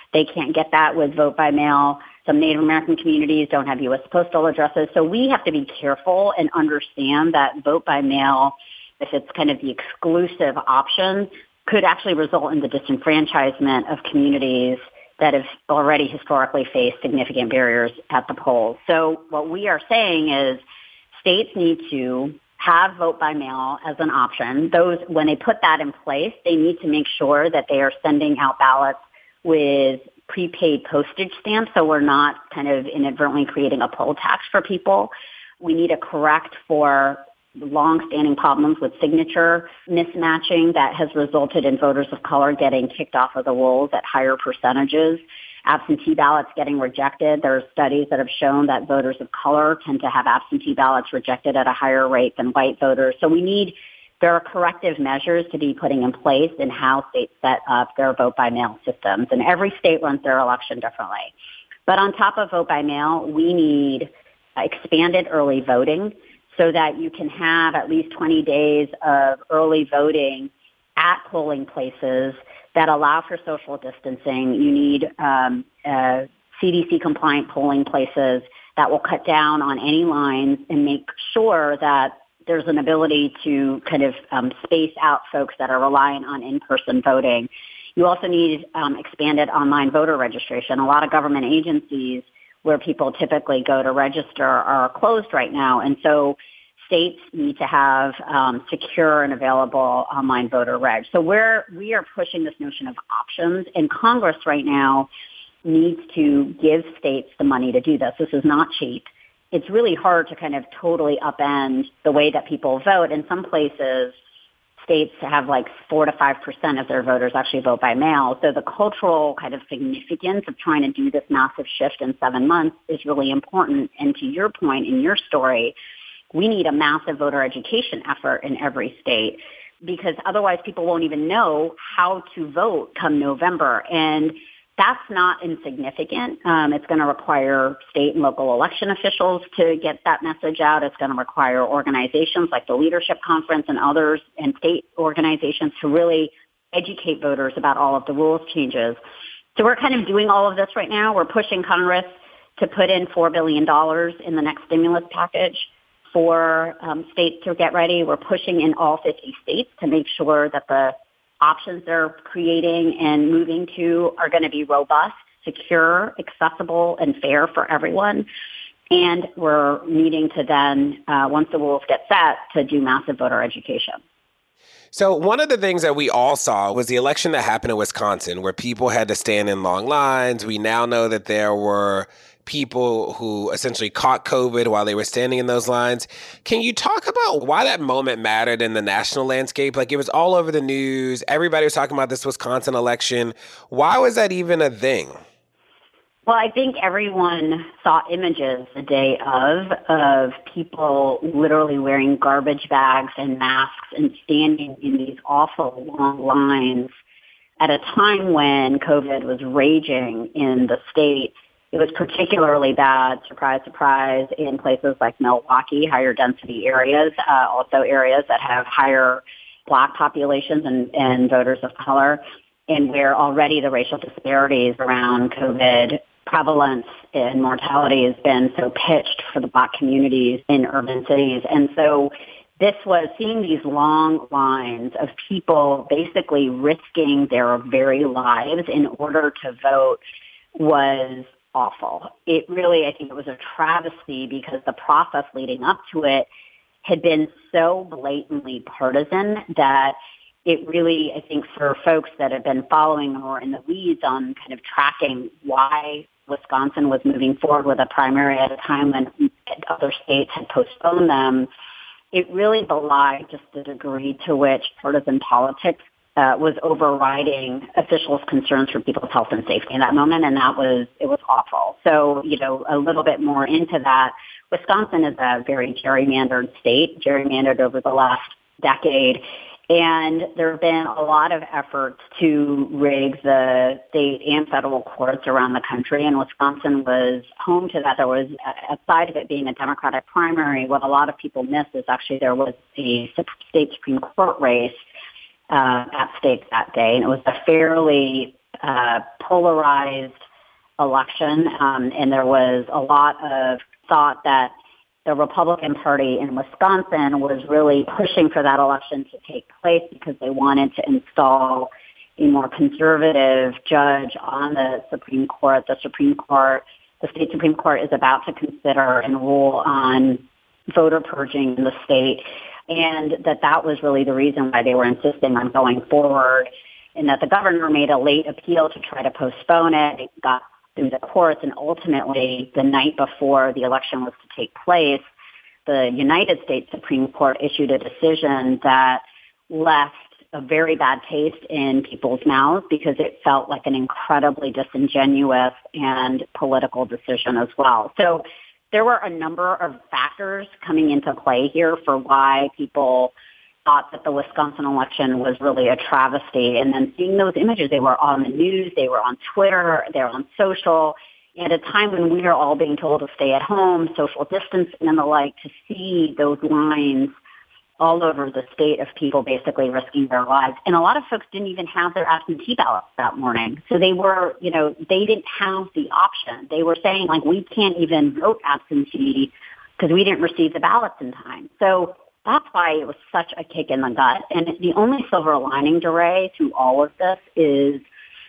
They can't get that with vote by mail. Some Native American communities don't have U S postal addresses. So we have to be careful and understand that vote by mail, if it's kind of the exclusive option, could actually result in the disenfranchisement of communities that have already historically faced significant barriers at the polls. So what we are saying is states need to have vote by mail as an option. Those, when they put that in place, they need to make sure that they are sending out ballots with prepaid postage stamps, so we're not kind of inadvertently creating a poll tax for people. We need to correct for long-standing problems with signature mismatching that has resulted in voters of color getting kicked off of the rolls at higher percentages. Absentee ballots getting rejected. There are studies that have shown that voters of color tend to have absentee ballots rejected at a higher rate than white voters. So we need, there are corrective measures to be putting in place in how states set up their vote by mail systems. And every state runs their election differently. But on top of vote by mail, we need expanded early voting so that you can have at least twenty days of early voting at polling places that allow for social distancing. You need um, uh, C D C-compliant polling places that will cut down on any lines and make sure that there's an ability to kind of um, space out folks that are relying on in-person voting. You also need um, expanded online voter registration. A lot of government agencies where people typically go to register are closed right now. And so states need to have um, secure and available online voter reg. So we're, we are pushing this notion of options, and Congress right now needs to give states the money to do this. This is not cheap. It's really hard to kind of totally upend the way that people vote. In some places, states have like four to five percent of their voters actually vote by mail. So the cultural kind of significance of trying to do this massive shift in seven months is really important. And to your point in your story, we need a massive voter education effort in every state, because otherwise people won't even know how to vote come November. And that's not insignificant. Um, it's going to require state and local election officials to get that message out. It's going to require organizations like the Leadership Conference and others and state organizations to really educate voters about all of the rules changes. So we're kind of doing all of this right now. We're pushing Congress to put in four billion dollars in the next stimulus package for um, states to get ready. We're pushing in all fifty states to make sure that the options they're creating and moving to are going to be robust, secure, accessible, and fair for everyone. And we're needing to then, uh, once the rules get set, to do massive voter education. So one of the things that we all saw was the election that happened in Wisconsin, where people had to stand in long lines. We now know that there were people who essentially caught COVID while they were standing in those lines. Can you talk about why that moment mattered in the national landscape? Like, it was all over the news. Everybody was talking about this Wisconsin election. Why was that even a thing? Well, I think everyone saw images the day of, of people literally wearing garbage bags and masks and standing in these awful long lines at a time when COVID was raging in the state. It was particularly bad, surprise, surprise, in places like Milwaukee, higher density areas, uh, also areas that have higher Black populations and, and voters of color, and where already the racial disparities around COVID prevalence and mortality has been so pitched for the Black communities in urban cities. And so this was seeing these long lines of people basically risking their very lives in order to vote was awful. It really, I think it was a travesty, because the process leading up to it had been so blatantly partisan that it really, I think, for folks that have been following or in the weeds on kind of tracking why Wisconsin was moving forward with a primary at a time when other states had postponed them, it really belied just the degree to which partisan politics Uh, was overriding officials' concerns for people's health and safety in that moment, and that was, it was awful. So, you know, a little bit more into that, Wisconsin is a very gerrymandered state, gerrymandered over the last decade, and there have been a lot of efforts to rig the state and federal courts around the country, and Wisconsin was home to that. There was, aside of it being a Democratic primary, what a lot of people missed is actually there was a state Supreme Court race Uh, at stake that day, and it was a fairly uh, polarized election, um, and there was a lot of thought that the Republican Party in Wisconsin was really pushing for that election to take place because they wanted to install a more conservative judge on the Supreme Court. The Supreme Court, the state Supreme Court is about to consider and rule on voter purging in the state, and that that was really the reason why they were insisting on going forward, and that the governor made a late appeal to try to postpone it. It got through the courts, and ultimately, the night before the election was to take place, the United States Supreme Court issued a decision that left a very bad taste in people's mouths because it felt like an incredibly disingenuous and political decision as well. So there were a number of factors coming into play here for why people thought that the Wisconsin election was really a travesty. And then seeing those images, they were on the news, they were on Twitter, they were on social. At a time when we are all being told to stay at home, social distancing and the like, to see those lines all over the state of people basically risking their lives. And a lot of folks didn't even have their absentee ballots that morning. So they were, you know, they didn't have the option. They were saying, like, we can't even vote absentee because we didn't receive the ballots in time. So that's why it was such a kick in the gut. And the only silver lining, DeRay, through all of this is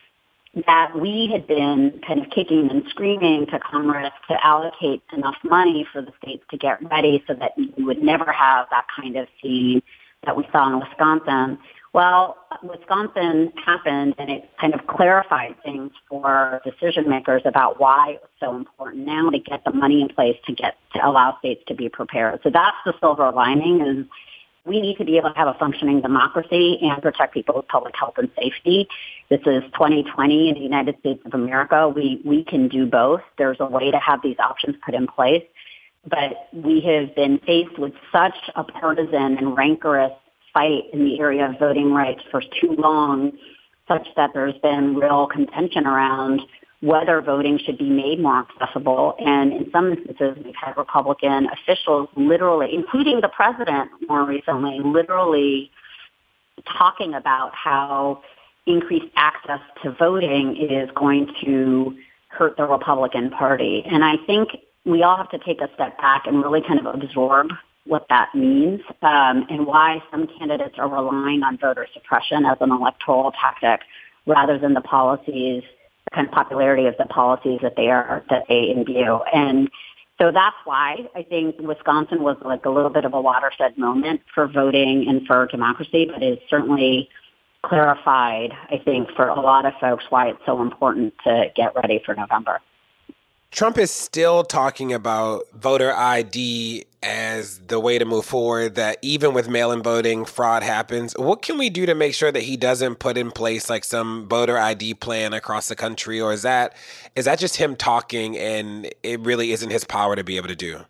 that we had been kind of kicking and screaming to Congress to allocate enough money for the states to get ready so that we would never have that kind of scene that we saw in Wisconsin. Well, Wisconsin happened, and it kind of clarified things for decision makers about why it was so important now to get the money in place to get to allow states to be prepared. So that's the silver lining, is we need to be able to have a functioning democracy and protect people's public health and safety. This is twenty twenty in the United States of America. We we can do both. There's a way to have these options put in place. But we have been faced with such a partisan and rancorous fight in the area of voting rights for too long, such that there's been real contention around whether voting should be made more accessible. And in some instances, we've had Republican officials literally, including the president more recently, literally talking about how increased access to voting is going to hurt the Republican Party. And I think we all have to take a step back and really kind of absorb what that means, um, and why some candidates are relying on voter suppression as an electoral tactic rather than the policies, the kind of popularity of the policies that they are, that they imbue. And so that's why I think Wisconsin was like a little bit of a watershed moment for voting and for democracy, but it's certainly clarified, I think, for a lot of folks why it's so important to get ready for November. Trump is still talking about voter I D as the way to move forward, that even with mail-in voting, fraud happens. What can we do to make sure that he doesn't put in place like some voter I D plan across the country? Or is that is that just him talking and it really isn't his power to be able to do?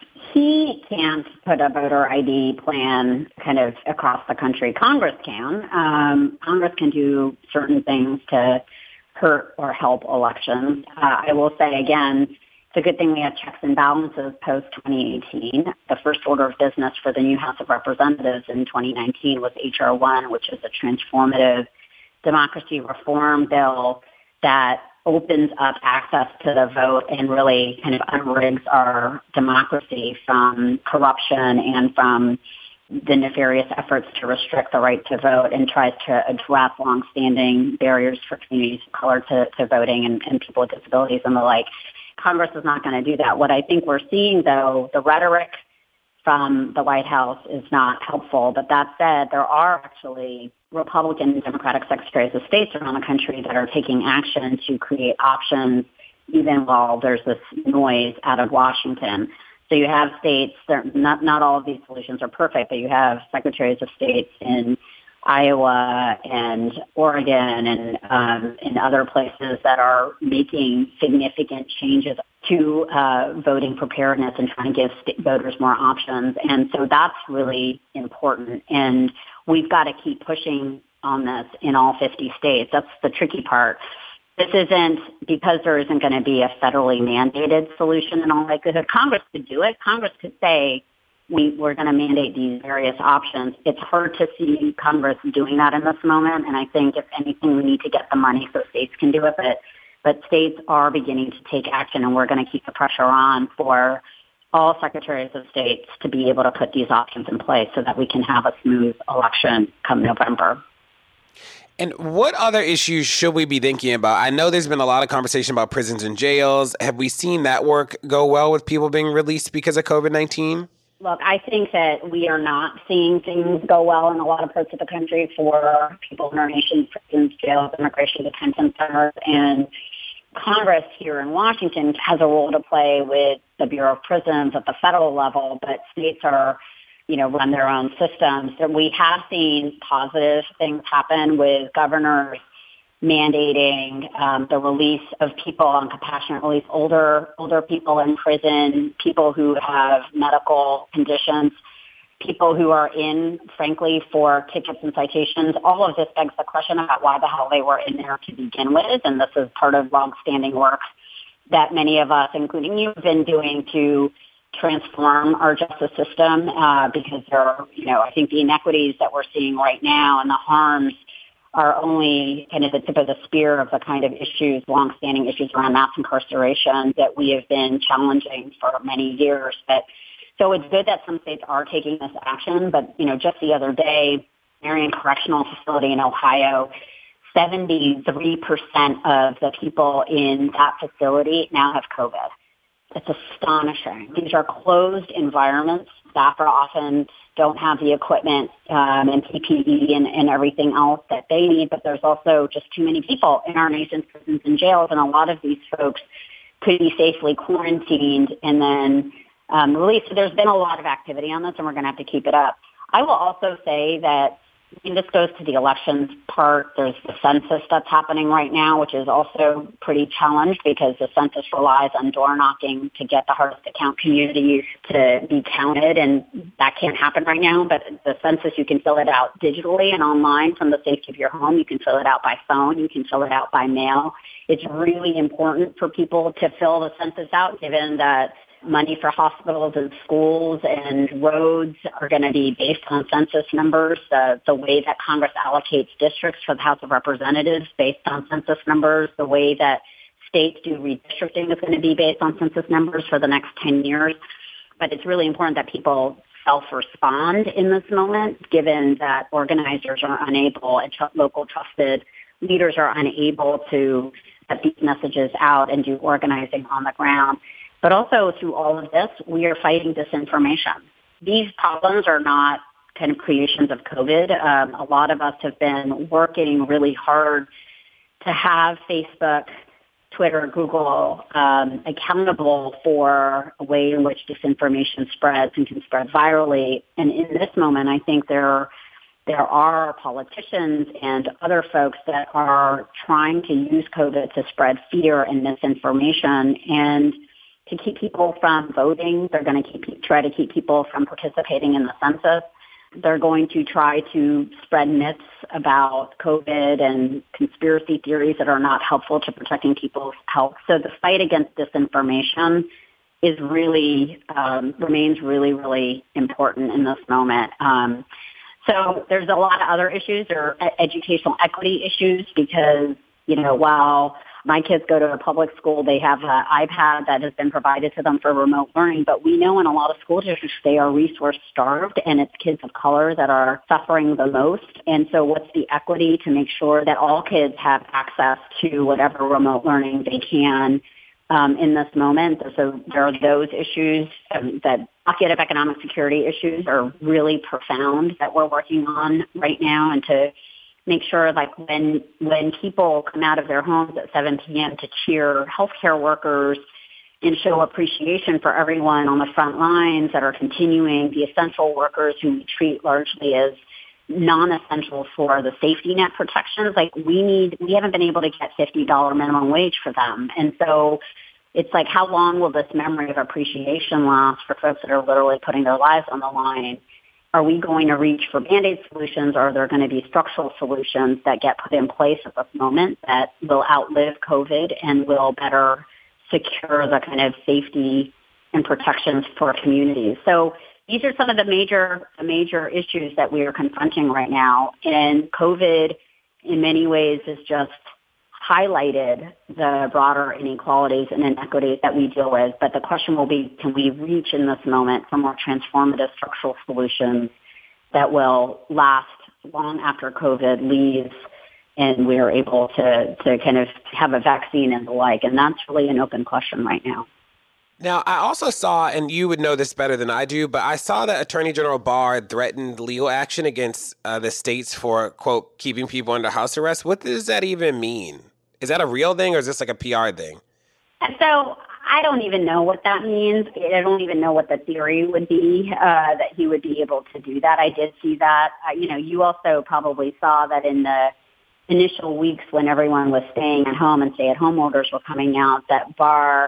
He can't put a voter I D plan kind of across the country. Congress can. Um, Congress can do certain things to hurt or help elections. Uh, I will say again, it's a good thing we have checks and balances post twenty eighteen. The first order of business for the new House of Representatives in twenty nineteen was H R one, which is a transformative democracy reform bill that opens up access to the vote and really kind of unrigs our democracy from corruption and from the nefarious efforts to restrict the right to vote, and tries to address longstanding barriers for communities of color to, to voting and, and people with disabilities and the like. Congress is not going to do that. What I think we're seeing, though, the rhetoric from the White House is not helpful. But that said, there are actually Republican and Democratic secretaries of state around the country that are taking action to create options, even while there's this noise out of Washington. So you have states, not not all of these solutions are perfect, but you have secretaries of states in Iowa and Oregon and um, in other places that are making significant changes to uh, voting preparedness and trying to give st- voters more options. And so that's really important. And we've got to keep pushing on this in all fifty states. That's the tricky part. This isn't, because there isn't going to be a federally mandated solution in all likelihood. Congress could do it. Congress could say, we, we're going to mandate these various options. It's hard to see Congress doing that in this moment, and I think if anything, we need to get the money so states can do it. But, but states are beginning to take action, and we're going to keep the pressure on for all secretaries of states to be able to put these options in place so that we can have a smooth election come November. And what other issues should we be thinking about? I know there's been a lot of conversation about prisons and jails. Have we seen that work go well with people being released because of covid nineteen? Look, I think that we are not seeing things go well in a lot of parts of the country for people in our nation's prisons, jails, immigration detention centers, and Congress here in Washington has a role to play with the Bureau of Prisons at the federal level, but states are, you know, run their own systems. And we have seen positive things happen with governors mandating um, the release of people on compassionate release, older older people in prison, people who have medical conditions, people who are in, frankly, for tickets and citations. All of this begs the question about why the hell they were in there to begin with, and this is part of longstanding work that many of us, including you, have been doing to transform our justice system uh, because there are, you know, I think the inequities that we're seeing right now and the harms are only kind of the tip of the spear of the kind of issues, longstanding issues around mass incarceration that we have been challenging for many years. But so it's good that some states are taking this action. But, you know, just the other day, Marion Correctional Facility in Ohio, seventy-three percent of the people in that facility now have COVID. It's astonishing. These are closed environments. Staff are often don't have the equipment um, and P P E and, and everything else that they need, but there's also just too many people in our nation's prisons and jails, and a lot of these folks could be safely quarantined and then um, released. So there's been a lot of activity on this, and we're going to have to keep it up. I will also say that, and this goes to the elections part, there's the census that's happening right now, which is also pretty challenged because the census relies on door knocking to get the hardest to count communities to be counted, and that can't happen right now. But the census, you can fill it out digitally and online from the safety of your home. You can fill it out by phone. You can fill it out by mail. It's really important for people to fill the census out, given that money for hospitals and schools and roads are going to be based on census numbers. The, the way that Congress allocates districts for the House of Representatives based on census numbers. The way that states do redistricting is going to be based on census numbers for the next ten years. But it's really important that people self-respond in this moment, given that organizers are unable and tr- local trusted leaders are unable to get these messages out and do organizing on the ground. But also through all of this, we are fighting disinformation. These problems are not kind of creations of COVID. Um, a lot of us have been working really hard to have Facebook, Twitter, Google um, accountable for a way in which disinformation spreads and can spread virally. And in this moment, I think there are, there are politicians and other folks that are trying to use COVID to spread fear and misinformation and to keep people from voting. They're going to keep try to keep people from participating in the census. They're going to try to spread myths about COVID and conspiracy theories that are not helpful to protecting people's health. So the fight against disinformation is really um, remains really, really important in this moment. Um, so there's a lot of other issues. There are educational equity issues because, you know, while my kids go to a public school, they have an iPad that has been provided to them for remote learning. But we know in a lot of school districts, they are resource starved, and it's kids of color that are suffering the most. And so what's the equity to make sure that all kids have access to whatever remote learning they can um, in this moment? So there are those issues. Um, that bucket of economic security issues are really profound that we're working on right now, and to make sure, like, when when people come out of their homes at seven p.m. to cheer healthcare workers and show appreciation for everyone on the front lines that are continuing, the essential workers who we treat largely as non-essential for the safety net protections, like, we need, we haven't been able to get fifty dollars minimum wage for them. And so it's like, how long will this memory of appreciation last for folks that are literally putting their lives on the line? Are we going to reach for Band-Aid solutions, or are there going to be structural solutions that get put in place at this moment that will outlive COVID and will better secure the kind of safety and protections for communities? So these are some of the major, the major issues that we are confronting right now. And COVID, in many ways, has just highlighted the broader inequalities and inequities that we deal with. But the question will be, can we reach in this moment for more transformative structural solutions that will last long after COVID leaves and we are able to, to kind of have a vaccine and the like. And that's really an open question right now. Now, I also saw, and you would know this better than I do, but I saw that Attorney General Barr threatened legal action against uh, the states for, quote, keeping people under house arrest. What does that even mean? Is that a real thing or is this like a P R thing? So I don't even know what that means. I don't even know what the theory would be uh, that he would be able to do that. I did see that. Uh, you know, you also probably saw that in the initial weeks when everyone was staying at home and stay-at-home orders were coming out, that Barr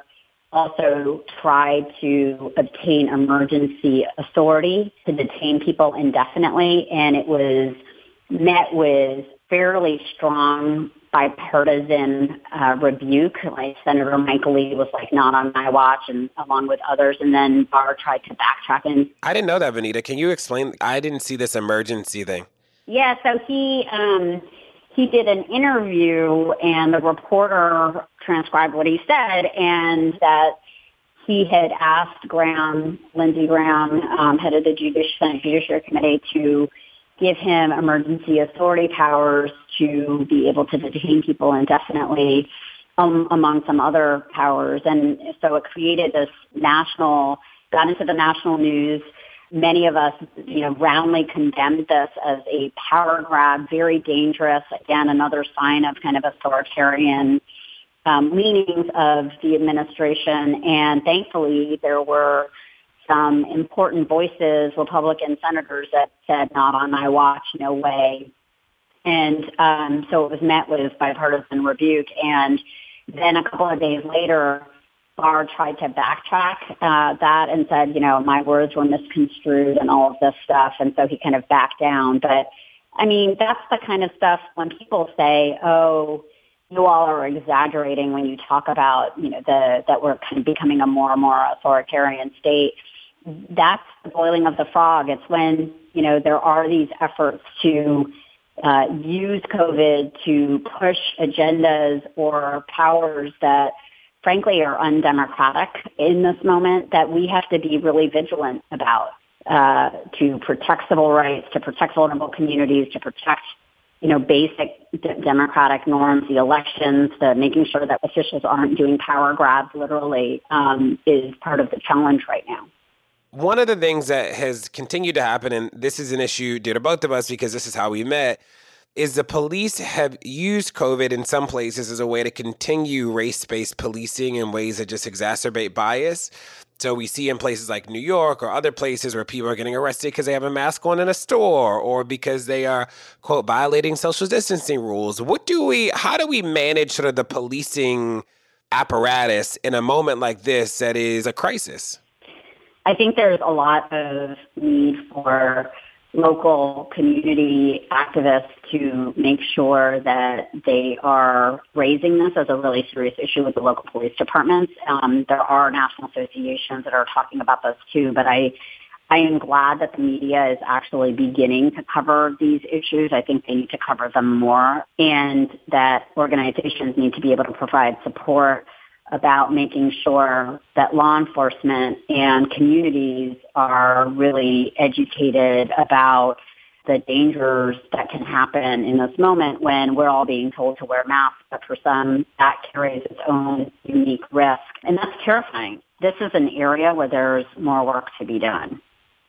also tried to obtain emergency authority to detain people indefinitely, and it was met with fairly strong bipartisan uh, rebuke. Like Senator Michael Lee was like, not on my watch, and along with others, and then Barr tried to backtrack. And I didn't know that, Vanita. Can you explain? I didn't see this emergency thing. Yeah, so he... Um, He did an interview, and the reporter transcribed what he said, and that he had asked Graham, Lindsey Graham, um, head of the Judici- Senate Judiciary Committee, to give him emergency authority powers to be able to detain people indefinitely, um, among some other powers. And so it created this national, got into the national news. Many of us, you know, roundly condemned this as a power grab, very dangerous. Again, another sign of kind of authoritarian um, leanings of the administration. And thankfully, there were some important voices, Republican senators, that said, not on my watch, no way. And um, so it was met with bipartisan rebuke. And then a couple of days later, Barr tried to backtrack uh, that and said, you know, my words were misconstrued and all of this stuff. And so he kind of backed down. But, I mean, that's the kind of stuff when people say, oh, you all are exaggerating when you talk about, you know, the that we're kind of becoming a more and more authoritarian state. That's the boiling of the frog. It's when, you know, there are these efforts to uh, use COVID to push agendas or powers that frankly are undemocratic in this moment, that we have to be really vigilant about uh, to protect civil rights, to protect vulnerable communities, to protect, you know, basic d- democratic norms, the elections, the making sure that officials aren't doing power grabs literally um, is part of the challenge right now. One of the things that has continued to happen, and this is an issue dear to both of us because this is how we met, is the police have used COVID in some places as a way to continue race-based policing in ways that just exacerbate bias. So we see in places like New York or other places where people are getting arrested because they have a mask on in a store or because they are, quote, violating social distancing rules. What do we, how do we manage sort of the policing apparatus in a moment like this that is a crisis? I think there's a lot of need for local community activists to make sure that they are raising this as a really serious issue with the local police departments. Um, there are national associations that are talking about this too, but I, I am glad that the media is actually beginning to cover these issues. I think they need to cover them more, and that organizations need to be able to provide support about making sure that law enforcement and communities are really educated about the dangers that can happen in this moment when we're all being told to wear masks, but for some, that carries its own unique risk. And that's terrifying. This is an area where there's more work to be done.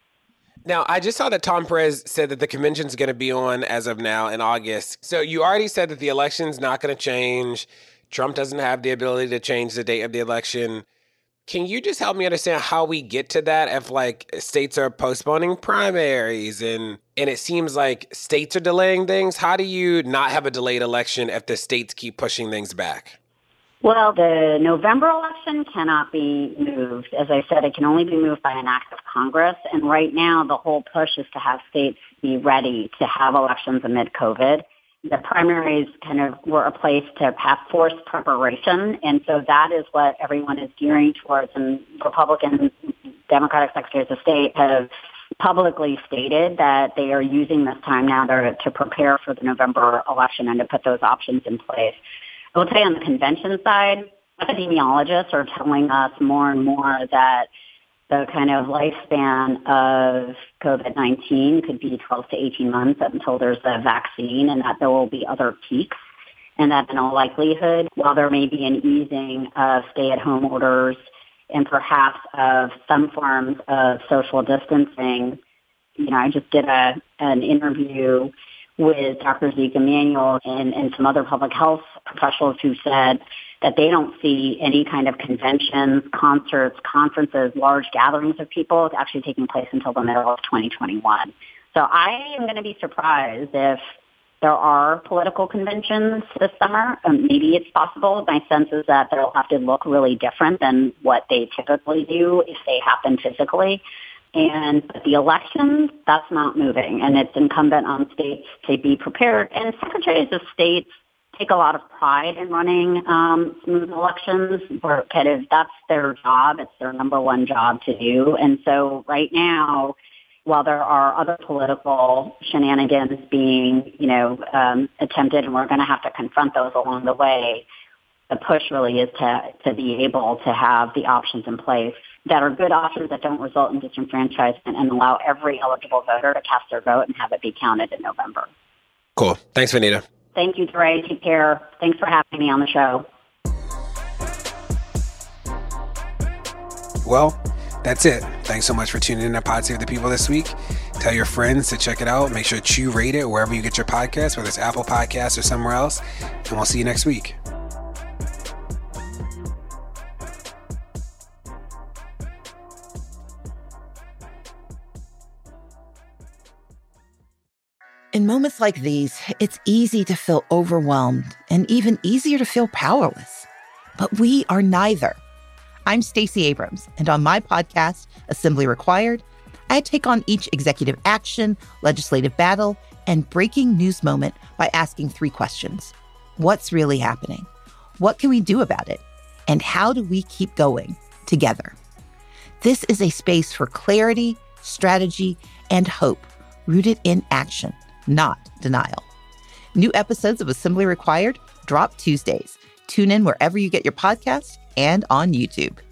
Now, I just saw that Tom Perez said that the convention's going to be on as of now in August. So you already said that the election's not going to change. Trump doesn't have the ability to change the date of the election. Can you just help me understand how we get to that if, like, states are postponing primaries and, and it seems like states are delaying things? How do you not have a delayed election if the states keep pushing things back? Well, the November election cannot be moved. As I said, it can only be moved by an act of Congress. And right now, the whole push is to have states be ready to have elections amid COVID. The primaries kind of were a place to have forced preparation, and so that is what everyone is gearing towards. And Republicans Democratic secretaries of state have publicly stated that they are using this time now to, to prepare for the November election and to put those options in place. I will tell you on the convention side, epidemiologists are telling us more and more that the kind of lifespan of COVID nineteen could be twelve to eighteen months until there's a vaccine, and that there will be other peaks, and that in all likelihood, while there may be an easing of stay-at-home orders and perhaps of some forms of social distancing, you know, I just did a an interview with Doctor Zeke Emanuel and, and some other public health professionals who said that they don't see any kind of conventions, concerts, conferences, large gatherings of people actually taking place until the middle of twenty twenty-one. So I am going to be surprised if there are political conventions this summer. Um, maybe it's possible. My sense is that they'll have to look really different than what they typically do if they happen physically. And but the elections, that's not moving. And it's incumbent on states to be prepared. And secretaries of state take a lot of pride in running um, smooth elections. Where kind of that's their job. It's their number one job to do. And so right now, while there are other political shenanigans being, you know, um, attempted, and we're going to have to confront those along the way, the push really is to to be able to have the options in place that are good options that don't result in disenfranchisement and allow every eligible voter to cast their vote and have it be counted in November. Cool. Thanks, Vanita. Thank you, Dre. Take care. Thanks for having me on the show. Well, that's it. Thanks so much for tuning in to Pod Save the People this week. Tell your friends to check it out. Make sure to rate it wherever you get your podcast, whether it's Apple Podcasts or somewhere else. And we'll see you next week. In moments like these, it's easy to feel overwhelmed and even easier to feel powerless. But we are neither. I'm Stacey Abrams, and on my podcast, Assembly Required, I take on each executive action, legislative battle, and breaking news moment by asking three questions. What's really happening? What can we do about it? And how do we keep going together? This is a space for clarity, strategy, and hope rooted in action, not denial. New episodes of Assembly Required drop Tuesdays. Tune in wherever you get your podcasts and on YouTube.